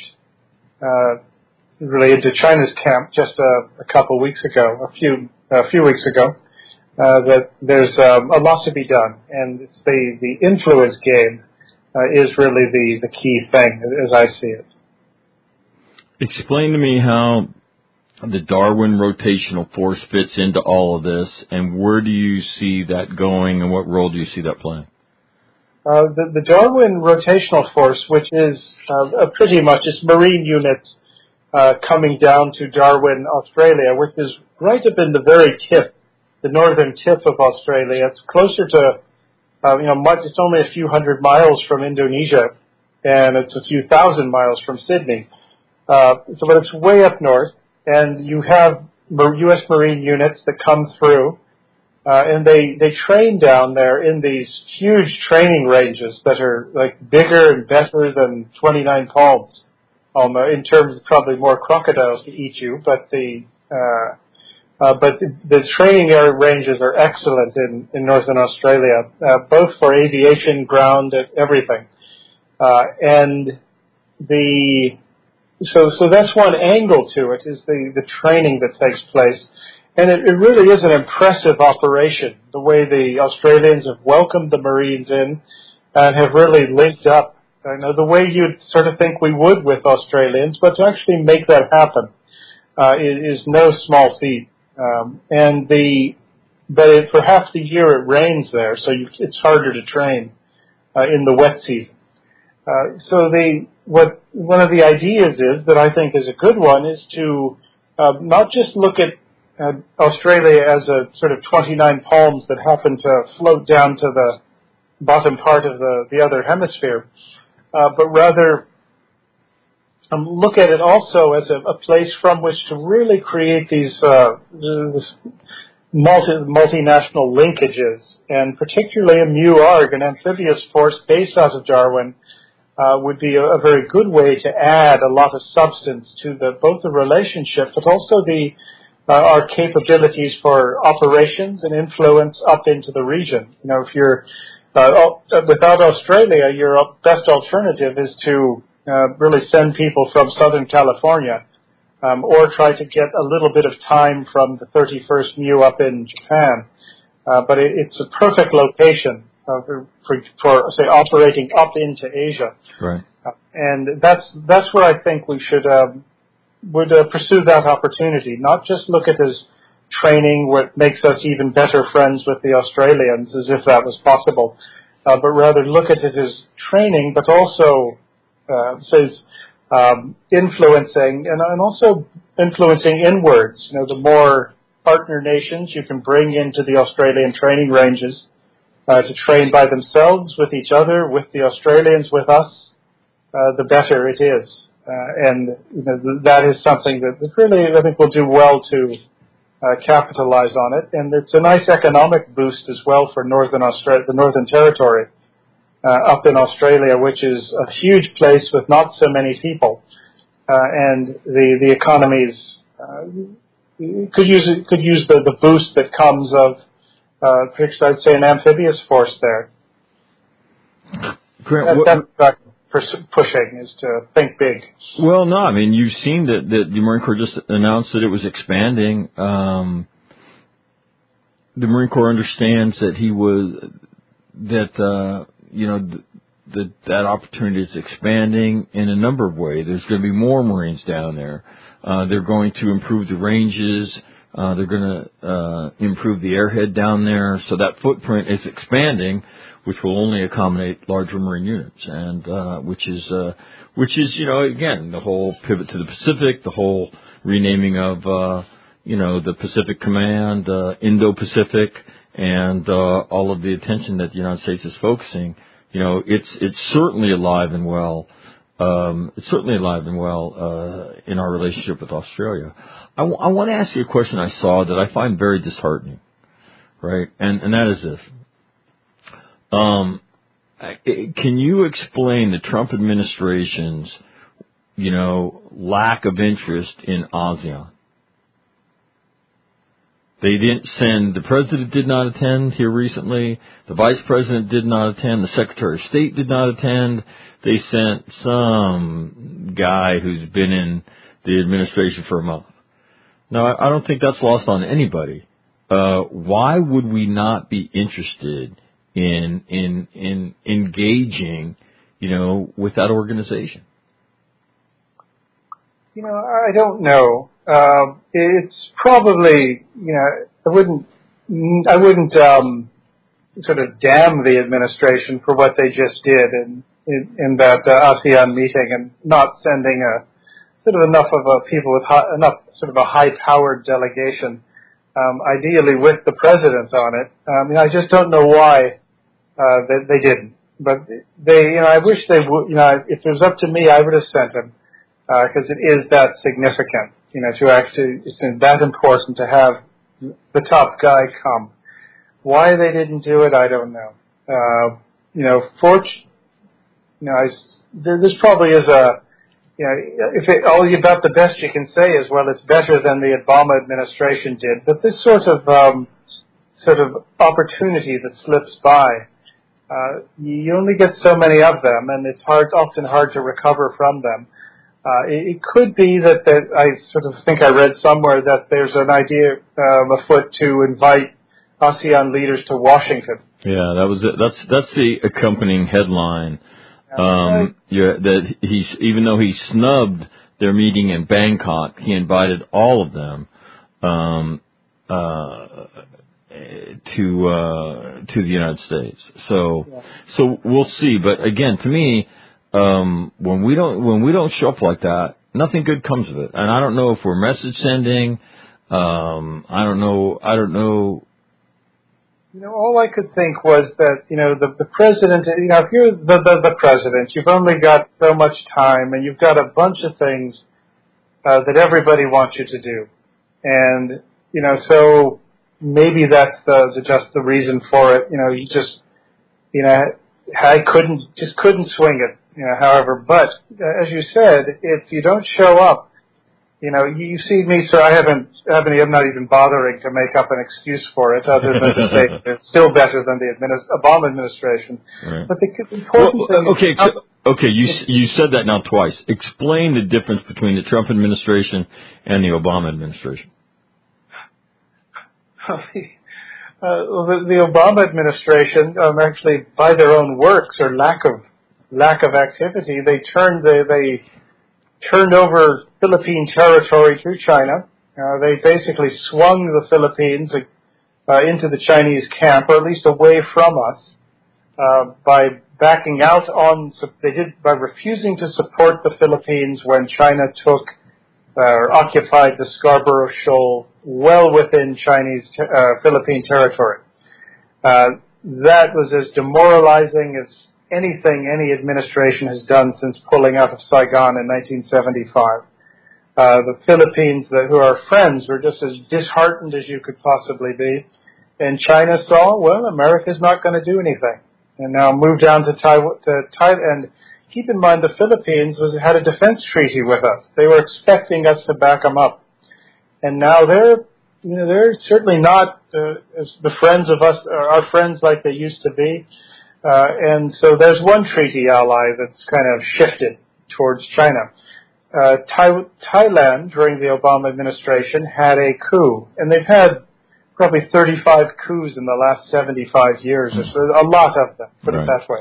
Speaker 2: uh, really into China's camp just a, a couple weeks ago, a few a few weeks ago, uh, that there's um, a lot to be done, and it's the, the influence game uh, is really the, the key thing as I see it.
Speaker 1: Explain to me how the Darwin rotational force fits into all of this, and where do you see that going, and what role do you see that playing?
Speaker 2: Uh, the, the Darwin rotational force, which is uh, pretty much just marine units uh, coming down to Darwin, Australia, which is right up in the very tip, the northern tip of Australia. It's closer to, uh, you know, much, it's only a few hundred miles from Indonesia, and it's a few thousand miles from Sydney. Uh, so, but it's way up north, and you have U S Marine units that come through. Uh, and they, they train down there in these huge training ranges that are like bigger and better than twenty-nine palms, um, in terms of probably more crocodiles to eat you, but the, uh, uh, but the, the training area ranges are excellent in, in Northern Australia, uh, both for aviation, ground, and everything. Uh, and the, so, so that's one angle to it, is the, the training that takes place. And it, it really is an impressive operation, the way the Australians have welcomed the Marines in and have really linked up, you know, the way you'd sort of think we would with Australians, but to actually make that happen uh, is, is no small feat. Um, and the, but it, for half the year it rains there, so you, it's harder to train uh, in the wet season. Uh, so the, what, one of the ideas is, that I think is a good one, is to uh, not just look at Uh, Australia as a sort of twenty-nine palms that happen to float down to the bottom part of the, the other hemisphere, uh, but rather um, look at it also as a, a place from which to really create these uh, this multi, multinational linkages, and particularly a MUARG, an amphibious force based out of Darwin, uh, would be a, a very good way to add a lot of substance to the, both the relationship, but also the Uh, our capabilities for operations and influence up into the region. You know, if you're uh, without Australia, your best alternative is to uh, really send people from Southern California, um, or try to get a little bit of time from the thirty-first M U up in Japan. Uh, but it, it's a perfect location uh, for, for, say, operating up into Asia.
Speaker 1: Right.
Speaker 2: Uh, and that's that's where I think we should. Um, would uh, pursue that opportunity, not just look at it as training what makes us even better friends with the Australians, as if that was possible, uh, but rather look at it as training, but also uh, says um, influencing, and, and also influencing inwards. You know, the more partner nations you can bring into the Australian training ranges uh, to train by themselves, with each other, with the Australians, with us, uh, the better it is. Uh, and you know, that is something that really, I think, will do well to uh, capitalize on it. And it's a nice economic boost as well for Northern Australia, the Northern Territory uh, up in Australia, which is a huge place with not so many people, uh, and the the economies uh, could use could use the, the boost that comes of, uh, I'd say, an amphibious force there.
Speaker 1: Grant,
Speaker 2: that,
Speaker 1: what,
Speaker 2: that's pushing is to think big.
Speaker 1: Well, no, I mean, you've seen that, that the Marine Corps just announced that it was expanding. Um, the Marine Corps understands that he was, that, uh, you know, th- that that opportunity is expanding in a number of ways. There's going to be more Marines down there. Uh, they're going to improve the ranges. Uh, they're going to uh, improve the airhead down there. So that footprint is expanding, which will only accommodate larger Marine units, and uh, which is, uh, which is, you know, again, the whole pivot to the Pacific, the whole renaming of, uh, you know, the Pacific Command, uh, Indo-Pacific, and uh, all of the attention that the United States is focusing. You know, it's it's certainly alive and well. Um, it's certainly alive and well uh, in our relationship with Australia. I, w- I want to ask you a question I saw that I find very disheartening, right? And and that is this. Um, can you explain the Trump administration's, you know, lack of interest in ASEAN? They didn't send, the president did not attend here recently, the vice president did not attend, the secretary of state did not attend. They sent some guy who's been in the administration for a month. Now, I don't think that's lost on anybody. Uh, why would we not be interested in in in engaging, you know, with that organization?
Speaker 2: You know, I don't know. Um, it's probably, you know, I wouldn't, I wouldn't um, sort of damn the administration for what they just did in in, in that uh, ASEAN meeting, and not sending a sort of enough of a people with high, enough sort of a high-powered delegation, um, ideally with the president on it. I mean, I just don't know why. Uh, they, they didn't, but they, you know, I wish they would, you know, if it was up to me, I would have sent them, because uh, it is that significant, you know, to actually, it's that important to have the top guy come. Why they didn't do it, I don't know. Uh, you know, fortunately, you know, I, this probably is a, you know, if it, all you about the best you can say is, well, it's better than the Obama administration did. But this sort of um, sort of opportunity that slips by, uh, you only get so many of them, and it's hard, often hard to recover from them. Uh, it, it could be that, that I sort of think I read somewhere that there's an idea um, afoot to invite ASEAN leaders to Washington.
Speaker 1: Yeah, that was it. That's that's the accompanying headline. Um, yeah, that he's even though he snubbed their meeting in Bangkok, he invited all of them um, uh, to uh, to the United States. So
Speaker 2: Yeah.
Speaker 1: so we'll see. But again, to me, um, when we don't when we don't show up like that, nothing good comes of it. And I don't know if we're message sending. Um, I don't know. I don't know.
Speaker 2: You know, all I could think was that, you know, the, the president, you know, if you're the, the, the president, you've only got so much time and you've got a bunch of things uh, that everybody wants you to do. And, you know, so maybe that's the, the just the reason for it. You know, you just, you know, I couldn't, just couldn't swing it, you know, however. But uh, as you said, if you don't show up, you know, you, you see me, so I haven't, haven't, I'm not even bothering to make up an excuse for it, other than to say it's still better than the administ- Obama administration.
Speaker 1: Right.
Speaker 2: But the important
Speaker 1: well,
Speaker 2: thing,
Speaker 1: okay,
Speaker 2: is,
Speaker 1: so, okay, you you said that now twice. Explain the difference between the Trump administration and the Obama administration.
Speaker 2: uh, the, the Obama administration, um, actually, by their own works or lack of lack of activity, they turned the, they turned over Philippine territory to China. Uh, they basically swung the Philippines uh, into the Chinese camp, or at least away from us, uh, by backing out on. They did by refusing to support the Philippines when China took uh, or occupied the Scarborough Shoal, well within Chinese te- uh, Philippine territory. Uh, that was as demoralizing as anything any administration has done since pulling out of Saigon in nineteen seventy-five. Uh, the Philippines, that, who are friends, were just as disheartened as you could possibly be. And China saw, well, America's not going to do anything. And now moved down to Taiwan. To Thailand. Keep in mind, the Philippines was, had a defense treaty with us. They were expecting us to back them up. And now they're, you know, they're certainly not uh, as the friends of us, our friends like they used to be. Uh, and so there's one treaty ally that's kind of shifted towards China. Uh, Thai- Thailand, during the Obama administration, had a coup. And they've had probably thirty-five coups in the last seventy-five years or so. A lot of them, put
Speaker 1: Right.
Speaker 2: it that way.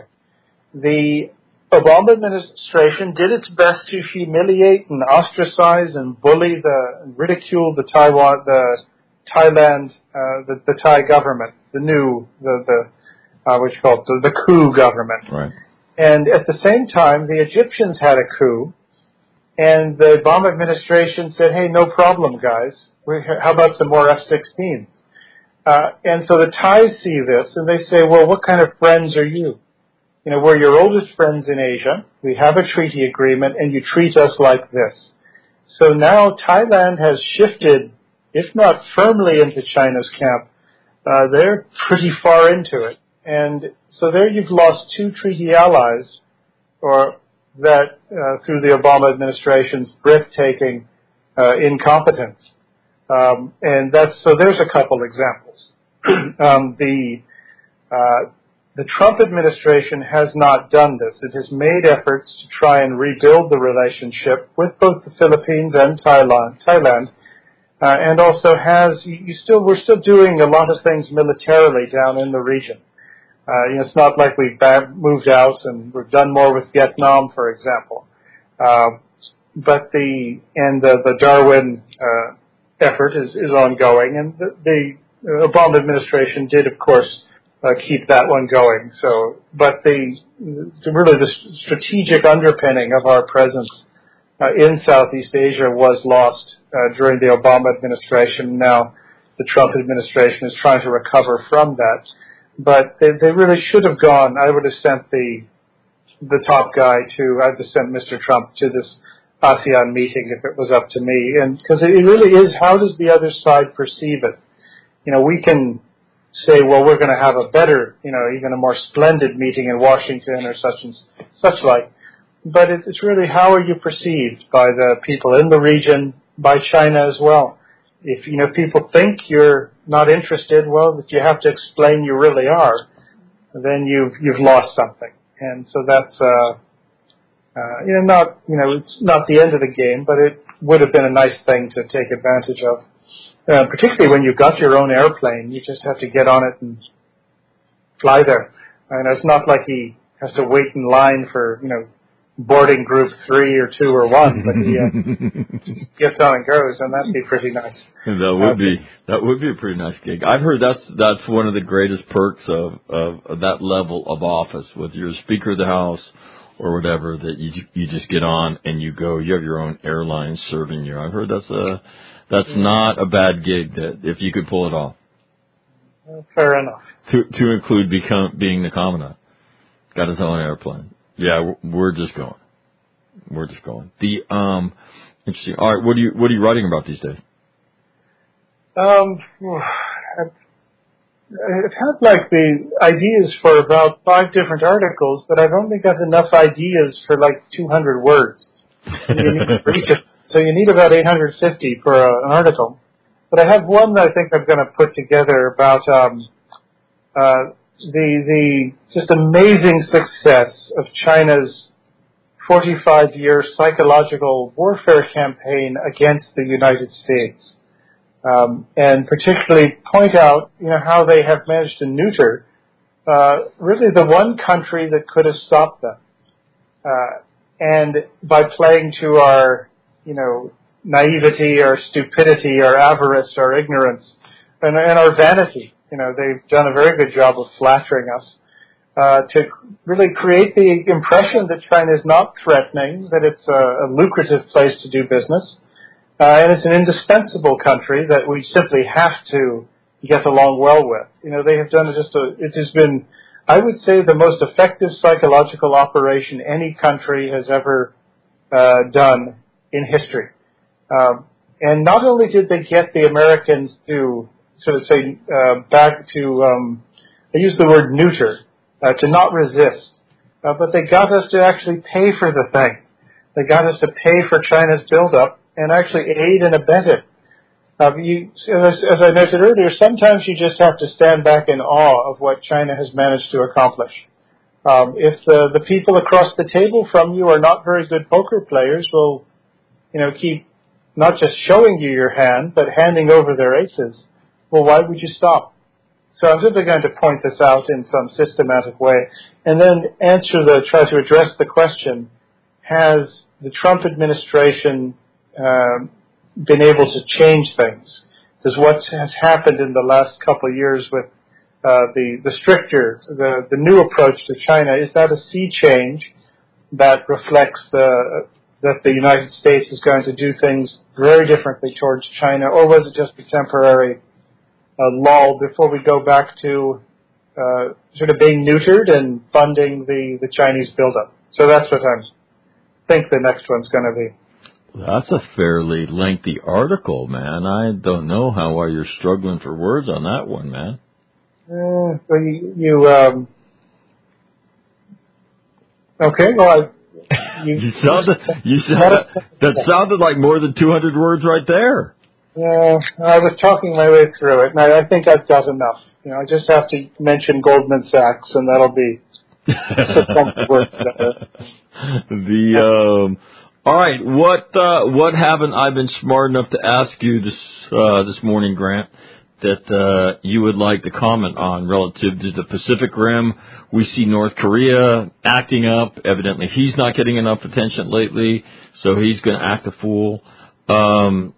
Speaker 2: The Obama administration did its best to humiliate and ostracize and bully the, and ridicule the Taiwan, the Thailand, uh, the, the Thai government, the new, the, the, uh, what you call it, the, the coup government.
Speaker 1: Right.
Speaker 2: And at the same time, the Egyptians had a coup, and the Obama administration said, hey, no problem, guys. We, how about some more F sixteens? Uh, and so the Thais see this, and they say, well, what kind of friends are you? You know, we're your oldest friends in Asia. We have a treaty agreement, and you treat us like this. So now Thailand has shifted, if not firmly into China's camp, uh, they're pretty far into it. And so there you've lost two treaty allies, or that uh, through the Obama administration's breathtaking uh, incompetence. Um, and that's, so there's a couple examples. um, the, uh, the Trump administration has not done this. It has made efforts to try and rebuild the relationship with both the Philippines and Thailand, Thailand, uh, and also has, you, you still, we're still doing a lot of things militarily down in the region. Uh, you know, it's not like we've moved out and we've done more with Vietnam, for example. Uh, but the, and the, the Darwin, uh, effort is, is ongoing, and the, the Obama administration did, of course, uh, keep that one going. So, but the, really the strategic underpinning of our presence uh, in Southeast Asia was lost uh, during the Obama administration. Now, the Trump administration is trying to recover from that. But they, they really should have gone. I would have sent the the top guy to. I'd have sent Mister Trump to this ASEAN meeting if it was up to me, and because it really is, how does the other side perceive it? You know, we can say, well, we're going to have a better, you know, even a more splendid meeting in Washington or such and such like. But it's really how are you perceived by the people in the region, by China as well. If, you know, people think you're not interested, well, if you have to explain you really are, then you've, you've lost something. And so that's, uh, uh, you know, not, you know, it's not the end of the game, but it would have been a nice thing to take advantage of. Uh, particularly when you've got your own airplane, you just have to get on it and fly there. And it's not like he has to wait in line for, you know, boarding group three or two or one, but he uh, just gets on and goes, and that'd be pretty nice.
Speaker 1: That would be that would be a pretty nice gig. I've heard that's that's one of the greatest perks of, of, of that level of office, whether you're Speaker of the House or whatever, that you you just get on and you go. You have your own airline serving you. I've heard that's a that's yeah. not a bad gig that if you could pull it off.
Speaker 2: Well, fair enough.
Speaker 1: To to include become being the commandant, got his own airplane. Yeah, we're just going. We're just going. The um, interesting. All right, what are you what are you writing about these days?
Speaker 2: Um, I've, I've had like the ideas for about five different articles, but I've only got enough ideas for like two hundred words. And you need to reach it, so you need about eight hundred fifty for a, an article. But I have one that I think I'm going to put together about um, uh. the the just amazing success of China's forty-five year psychological warfare campaign against the United States, um, and particularly point out, you know, how they have managed to neuter uh, really the one country that could have stopped them, uh, and by playing to our, you know, naivety, our stupidity, our avarice, our ignorance, and, and our vanity. You know, they've done a very good job of flattering us uh, to really create the impression that China is not threatening, that it's a, a lucrative place to do business, uh, and it's an indispensable country that we simply have to get along well with. You know, they have done just a, it has been, I would say, the most effective psychological operation any country has ever uh, done in history. Um, and not only did they get the Americans to sort of say uh, back to, um, I use the word neuter, uh, to not resist. Uh, but they got us to actually pay for the thing. They got us to pay for China's buildup and actually aid and abet it. Uh, you, as, as I noted earlier, sometimes you just have to stand back in awe of what China has managed to accomplish. Um, if the, the people across the table from you are not very good poker players, will, you know, keep not just showing you your hand, but handing over their aces. Well, why would you stop? So I'm simply going to point this out in some systematic way and then answer the, try to address the question, has the Trump administration uh, been able to change things? Does what has happened in the last couple of years with uh, the, the stricter, the, the new approach to China, is that a sea change that reflects the, that the United States is going to do things very differently towards China, or was it just a temporary Uh, lull before we go back to uh, sort of being neutered and funding the, the Chinese buildup? So that's what I think the next one's going to be.
Speaker 1: That's a fairly lengthy article, man. I don't know how why you're struggling for words on that one, man.
Speaker 2: Uh, well, you, you um, okay? Well, I, you,
Speaker 1: you sounded you sounded that sounded like more than two hundred words right there.
Speaker 2: Yeah, I was talking my way through it, and I, I think I've got enough. You know, I just have to mention Goldman Sachs, and that'll be six hundred words.
Speaker 1: The um, all right, what uh, what haven't I been smart enough to ask you this uh, this morning, Grant, that uh, you would like to comment on relative to the Pacific Rim? We see North Korea acting up. Evidently, he's not getting enough attention lately, so he's going to act a fool. Um,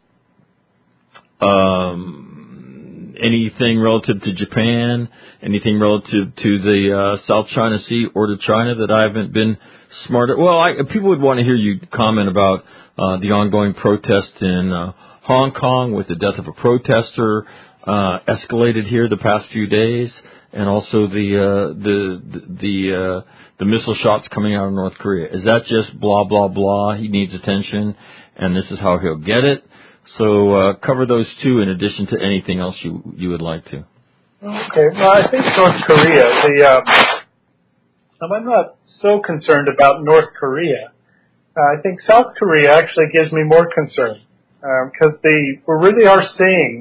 Speaker 1: Um, anything relative to Japan, anything relative to the uh, South China Sea or to China that I haven't been smart at? Well, I, people would want to hear you comment about uh, the ongoing protest in uh, Hong Kong with the death of a protester, uh, escalated here the past few days, and also the uh, the the the, uh, the missile shots coming out of North Korea. Is that just blah blah blah? He needs attention, and this is how he'll get it. So uh, cover those two in addition to anything else you you would like to.
Speaker 2: Okay, well, I think North Korea, the, um, I'm not so concerned about North Korea. Uh, I think South Korea actually gives me more concern, because um, the we really are seeing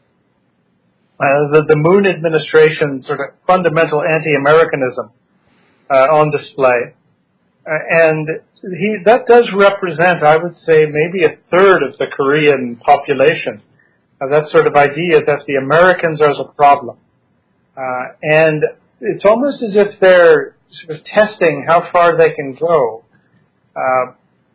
Speaker 2: uh, the, the Moon administration's sort of fundamental anti-Americanism uh, on display. Uh, and he, that does represent, I would say, maybe a third of the Korean population. Uh, that sort of idea that the Americans are the problem. Uh, and it's almost as if they're sort of testing how far they can go. Uh,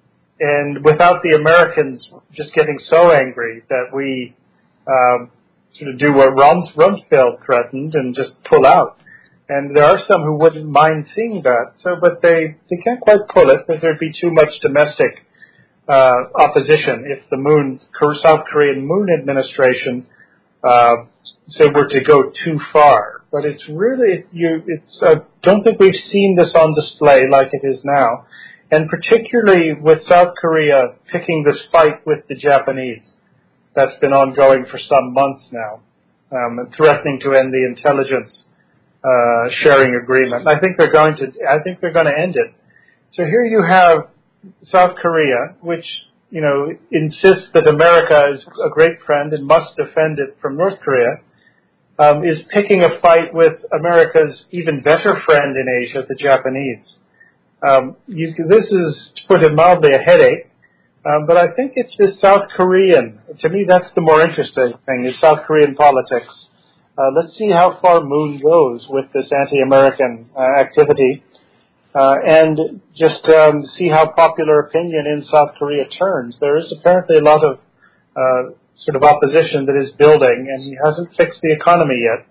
Speaker 2: and without the Americans just getting so angry that we um, sort of do what Rums, Rumsfeld threatened and just pull out. And there are some who wouldn't mind seeing that. So, but they, they can't quite pull it because there'd be too much domestic uh, opposition if the Moon, South Korean Moon administration uh, say were to go too far. But it's really, you, it's, I uh, don't think we've seen this on display like it is now. And particularly with South Korea picking this fight with the Japanese. That's been ongoing for some months now, um, and threatening to end the intelligence uh, sharing agreement. I think they're going to, I think they're going to end it. So here you have South Korea, which, you know, insists that America is a great friend and must defend it from North Korea, um, is picking a fight with America's even better friend in Asia, the Japanese. Um, you, this is, to put it mildly, a headache. Um, but I think it's the South Korean. To me, that's the more interesting thing, is South Korean politics. Uh, let's see how far Moon goes with this anti-American uh, activity. Uh, and just um, see how popular opinion in South Korea turns. There is apparently a lot of uh, sort of opposition that is building, and he hasn't fixed the economy yet.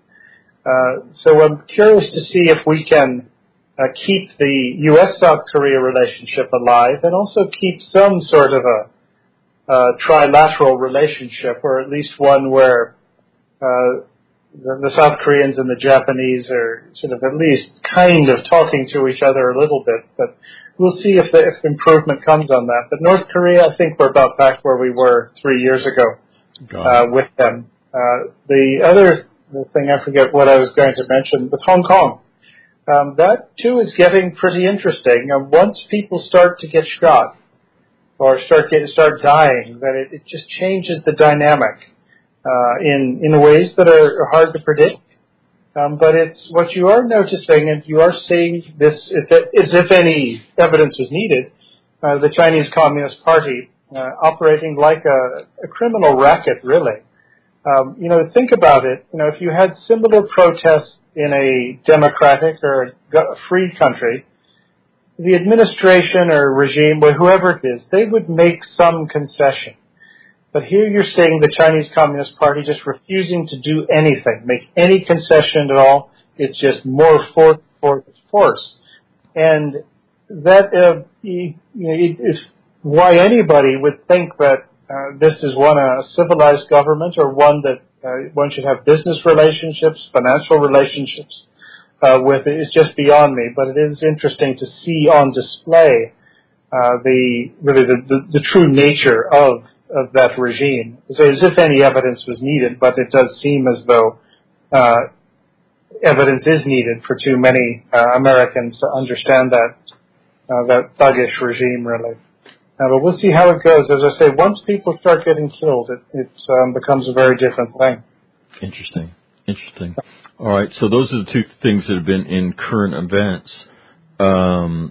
Speaker 2: Uh, so I'm curious to see if we can uh, keep the U S South Korea relationship alive and also keep some sort of a uh, trilateral relationship, or at least one where uh, The, the South Koreans and the Japanese are sort of at least kind of talking to each other a little bit, but we'll see if, the, if improvement comes on that. But North Korea, I think we're about back where we were three years ago uh, with them. Uh, the other thing, I forget what I was going to mention, with Hong Kong. Um, that, too, is getting pretty interesting. And once people start to get shot or start get, start dying, then it, it just changes the dynamic. Uh, in, in ways that are hard to predict. Um, but it's what you are noticing, and you are seeing this, if it, as if any evidence was needed, uh, the Chinese Communist Party uh, operating like a, a criminal racket, really. Um, you know, think about it. You know, if you had similar protests in a democratic or a free country, the administration or regime, or whoever it is, they would make some concession. But here you're seeing the Chinese Communist Party just refusing to do anything, make any concession at all. It's just more force, force, force. And that uh, you know, it is why anybody would think that uh, this is one a civilized government, or one that uh, one should have business relationships, financial relationships uh, with. It is just beyond me. But it is interesting to see on display uh, the really the, the, the true nature of. of that regime, so as if any evidence was needed, but it does seem as though uh, evidence is needed for too many uh, Americans to understand that uh, that thuggish regime, really. Uh, but we'll see how it goes. As I say, once people start getting killed, it, it um, becomes a very different thing.
Speaker 1: Interesting. Interesting. All right, so those are the two things that have been in current events. Um,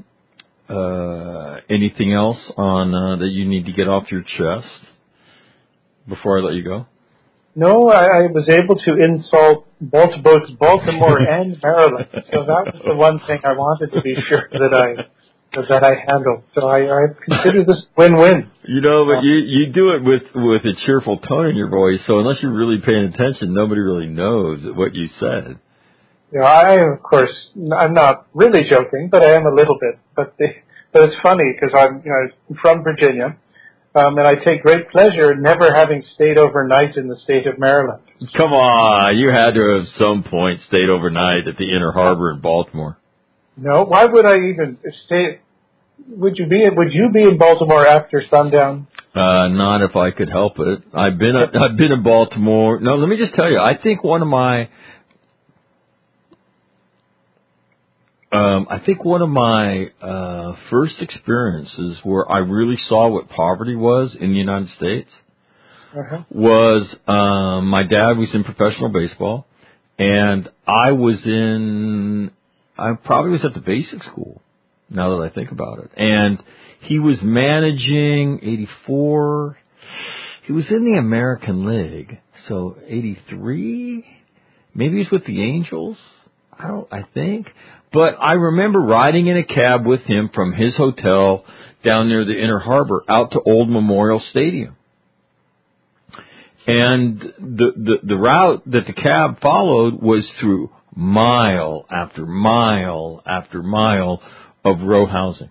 Speaker 1: Uh, anything else on uh, that you need to get off your chest before I let you go?
Speaker 2: No, I, I was able to insult both, both Baltimore and Maryland, so that was the one thing I wanted to be sure that I that I handled. So I, I consider this win-win.
Speaker 1: You know, but um, you you do it with with a cheerful tone in your voice, so unless you're really paying attention, nobody really knows what you said.
Speaker 2: You know, I, of course, I'm not really joking, but I am a little bit. But the, but it's funny because I'm, you know, from Virginia, um, and I take great pleasure in never having stayed overnight in the state of Maryland.
Speaker 1: Come on, you had to have some point stayed overnight at the Inner Harbor in Baltimore.
Speaker 2: No, why would I even stay? Would you be? Would you be in Baltimore after sundown?
Speaker 1: Uh, not if I could help it. I've been, I've been in Baltimore. No, let me just tell you. I think one of my Um, I think one of my uh, first experiences where I really saw what poverty was in the United States uh-huh. was um, my dad was in professional baseball, and I was in, I probably was at the basic school, now that I think about it. And he was managing eighty-four, he was in the American League, so eighty-three, maybe he's with the Angels, I don't, I think. But I remember riding in a cab with him from his hotel down near the Inner Harbor out to Old Memorial Stadium. And the, the, the route that the cab followed was through mile after mile after mile of row housing.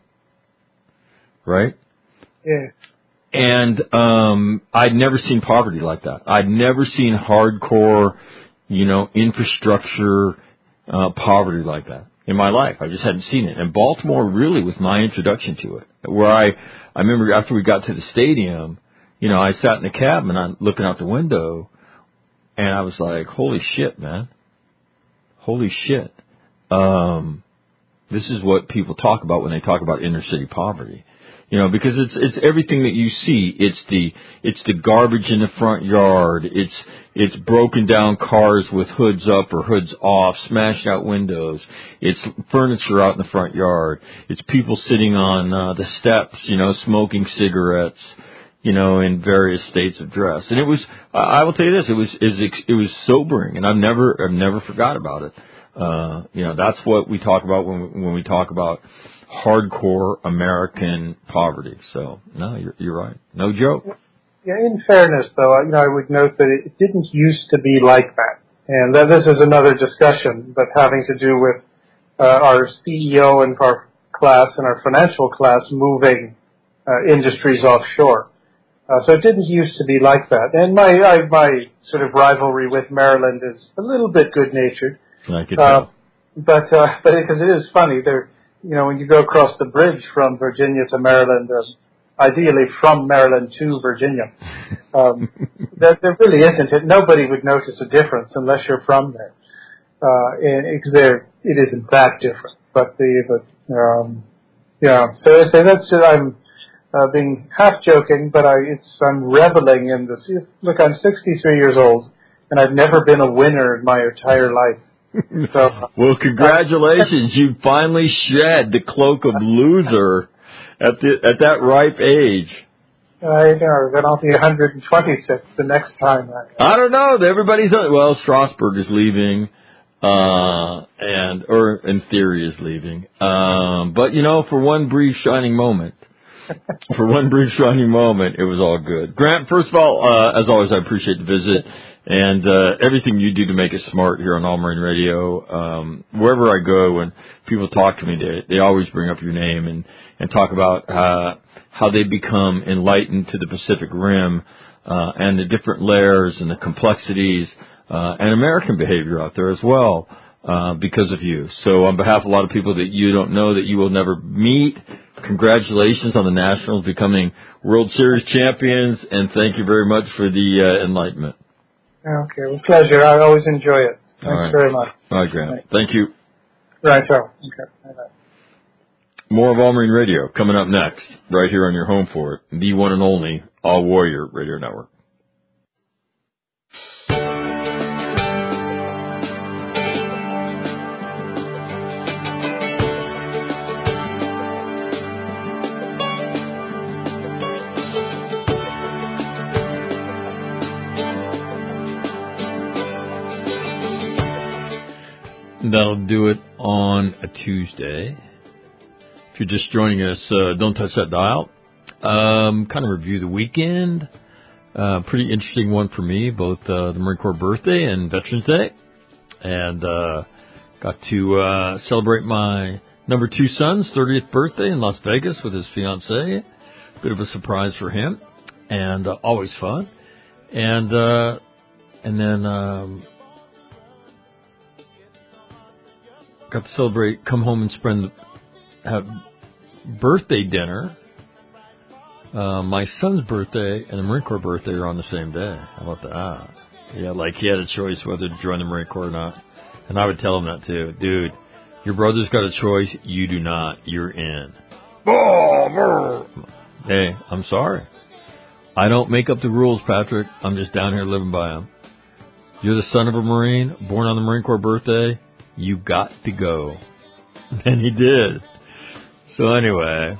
Speaker 1: Right?
Speaker 2: Yeah.
Speaker 1: And um I'd never seen poverty like that. I'd never seen hardcore, you know, infrastructure uh poverty like that in my life. I just hadn't seen it. And Baltimore really was my introduction to it. Where I I remember after we got to the stadium, you know, I sat in the cab and I'm looking out the window and I was like, holy shit, man. Holy shit. Um, this is what people talk about when they talk about inner city poverty. You know, because it's, it's everything that you see. It's the, it's the garbage in the front yard. It's, it's broken down cars with hoods up or hoods off, smashed out windows. It's furniture out in the front yard. It's people sitting on, uh, the steps, you know, smoking cigarettes, you know, in various states of dress. And it was, I will tell you this, it was, it was sobering, and I've never, I've never forgot about it. Uh, you know, that's what we talk about when we, when we talk about hardcore American poverty. So, no, you're, you're right. No joke.
Speaker 2: Yeah, in fairness, though, you know, I would note that it didn't used to be like that. And that this is another discussion, but having to do with uh, our C E O and our class and our financial class moving uh, industries offshore. Uh, so it didn't used to be like that. And my I, my sort of rivalry with Maryland is a little bit good-natured.
Speaker 1: I could
Speaker 2: uh,
Speaker 1: tell.
Speaker 2: But uh, but because it, it is funny, there, you know, when you go across the bridge from Virginia to Maryland, or ideally from Maryland to Virginia, um, there, there really isn't. It, nobody would notice a difference unless you're from there, uh, and because there it isn't that different. But the but um, yeah, so I say that's I'm. Uh, being half joking, but I, it's, I'm reveling in this. Look, I'm sixty-three years old, and I've never been a winner in my entire life. So,
Speaker 1: well, congratulations! Uh, you finally shed the cloak of loser at the at that ripe age.
Speaker 2: I know. Then I'll be one hundred twenty-six the next time. I,
Speaker 1: I don't know. Everybody's well. Strasburg is leaving, uh, and or in theory is leaving. Um, but you know, for one brief shining moment. For one brief shining moment, it was all good. Grant, first of all, uh, as always, I appreciate the visit and uh, everything you do to make us smart here on All Marine Radio. Um, wherever I go, when people talk to me, they, they always bring up your name and, and talk about uh, how they become enlightened to the Pacific Rim uh, and the different layers and the complexities uh, and American behavior out there as well uh, because of you. So on behalf of a lot of people that you don't know, that you will never meet, congratulations on the Nationals becoming World Series champions, and thank you very much for the uh, enlightenment.
Speaker 2: Okay, well, pleasure. I always enjoy it. Thanks
Speaker 1: All right.
Speaker 2: very much.
Speaker 1: All right, Grant. Right. Thank you.
Speaker 2: Right, so. Okay. Bye-bye.
Speaker 1: More of All Marine Radio coming up next, right here on your home for it, the one and only All Warrior Radio Network. That'll do it on a Tuesday. If you're just joining us, uh, don't touch that dial. Um, kind of review the weekend. Uh, pretty interesting one for me, both uh, the Marine Corps birthday and Veterans Day. And uh, got to uh, celebrate my number two son's thirtieth birthday in Las Vegas with his fiancée. Bit of a surprise for him, and uh, always fun. And uh, and then... Um, got to celebrate, come home and spend, have birthday dinner. Uh, my son's birthday and the Marine Corps birthday are on the same day. How about that? Yeah, like he had a choice whether to join the Marine Corps or not. And I would tell him that too. Dude, Your brother's got a choice. You do not. You're in. Hey, I'm sorry. I don't make up the rules, Patrick. I'm just down here living by them. You're the son of a Marine, born on the Marine Corps birthday. You got to go. And he did. So anyway,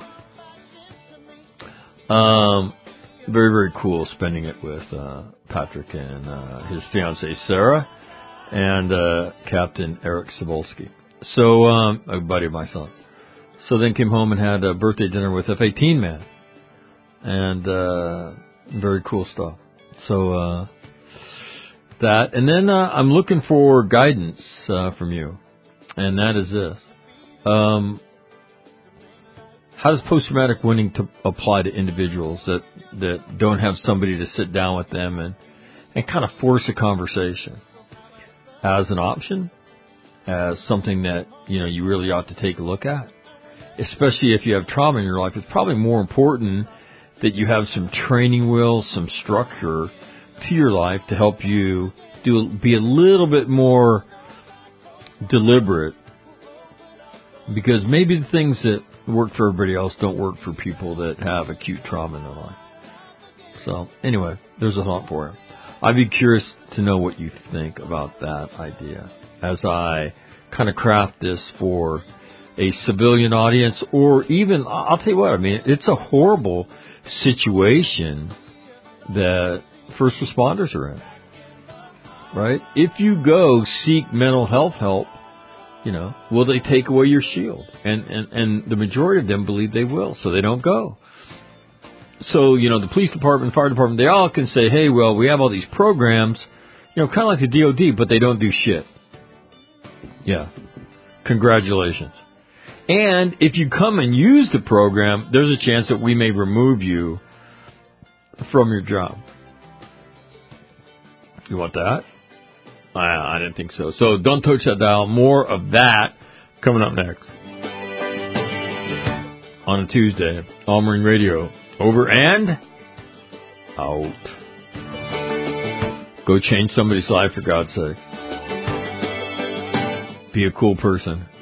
Speaker 1: um, very, very cool spending it with uh, Patrick and uh, his fiancée, Sarah, and uh, Captain Eric Cebulski. So, um, a buddy of my son's. So then came home and had a birthday dinner with F eighteen Man. And uh, very cool stuff. So, uh, that. And then uh, I'm looking for guidance uh, from you. And that is this. Um, how does post-traumatic winning to apply to individuals that, that don't have somebody to sit down with them and, and kind of force a conversation? As an option? As something that, you know, you really ought to take a look at? Especially if you have trauma in your life, it's probably more important that you have some training wheels, some structure to your life to help you do be a little bit more deliberate. Because maybe the things that work for everybody else don't work for people that have acute trauma in their life. So, anyway, there's a thought for you. I'd be curious to know what you think about that idea as I kind of craft this for a civilian audience, or even, I'll tell you what, I mean, it's a horrible situation that first responders are in, right? If you go seek mental health help, you know, will they take away your shield? And, and, and the majority of them believe they will, so they don't go. So, you know, the police department, fire department, they all can say, hey, well, we have all these programs, you know, kind of like the D O D, but they don't do shit. Yeah. Congratulations. And if you come and use the program, there's a chance that we may remove you from your job. You want that? I, I didn't think so. So don't touch that dial. More of that coming up next. On a Tuesday, All Marine Radio. Over and out. Go change somebody's life, for God's sake. Be a cool person.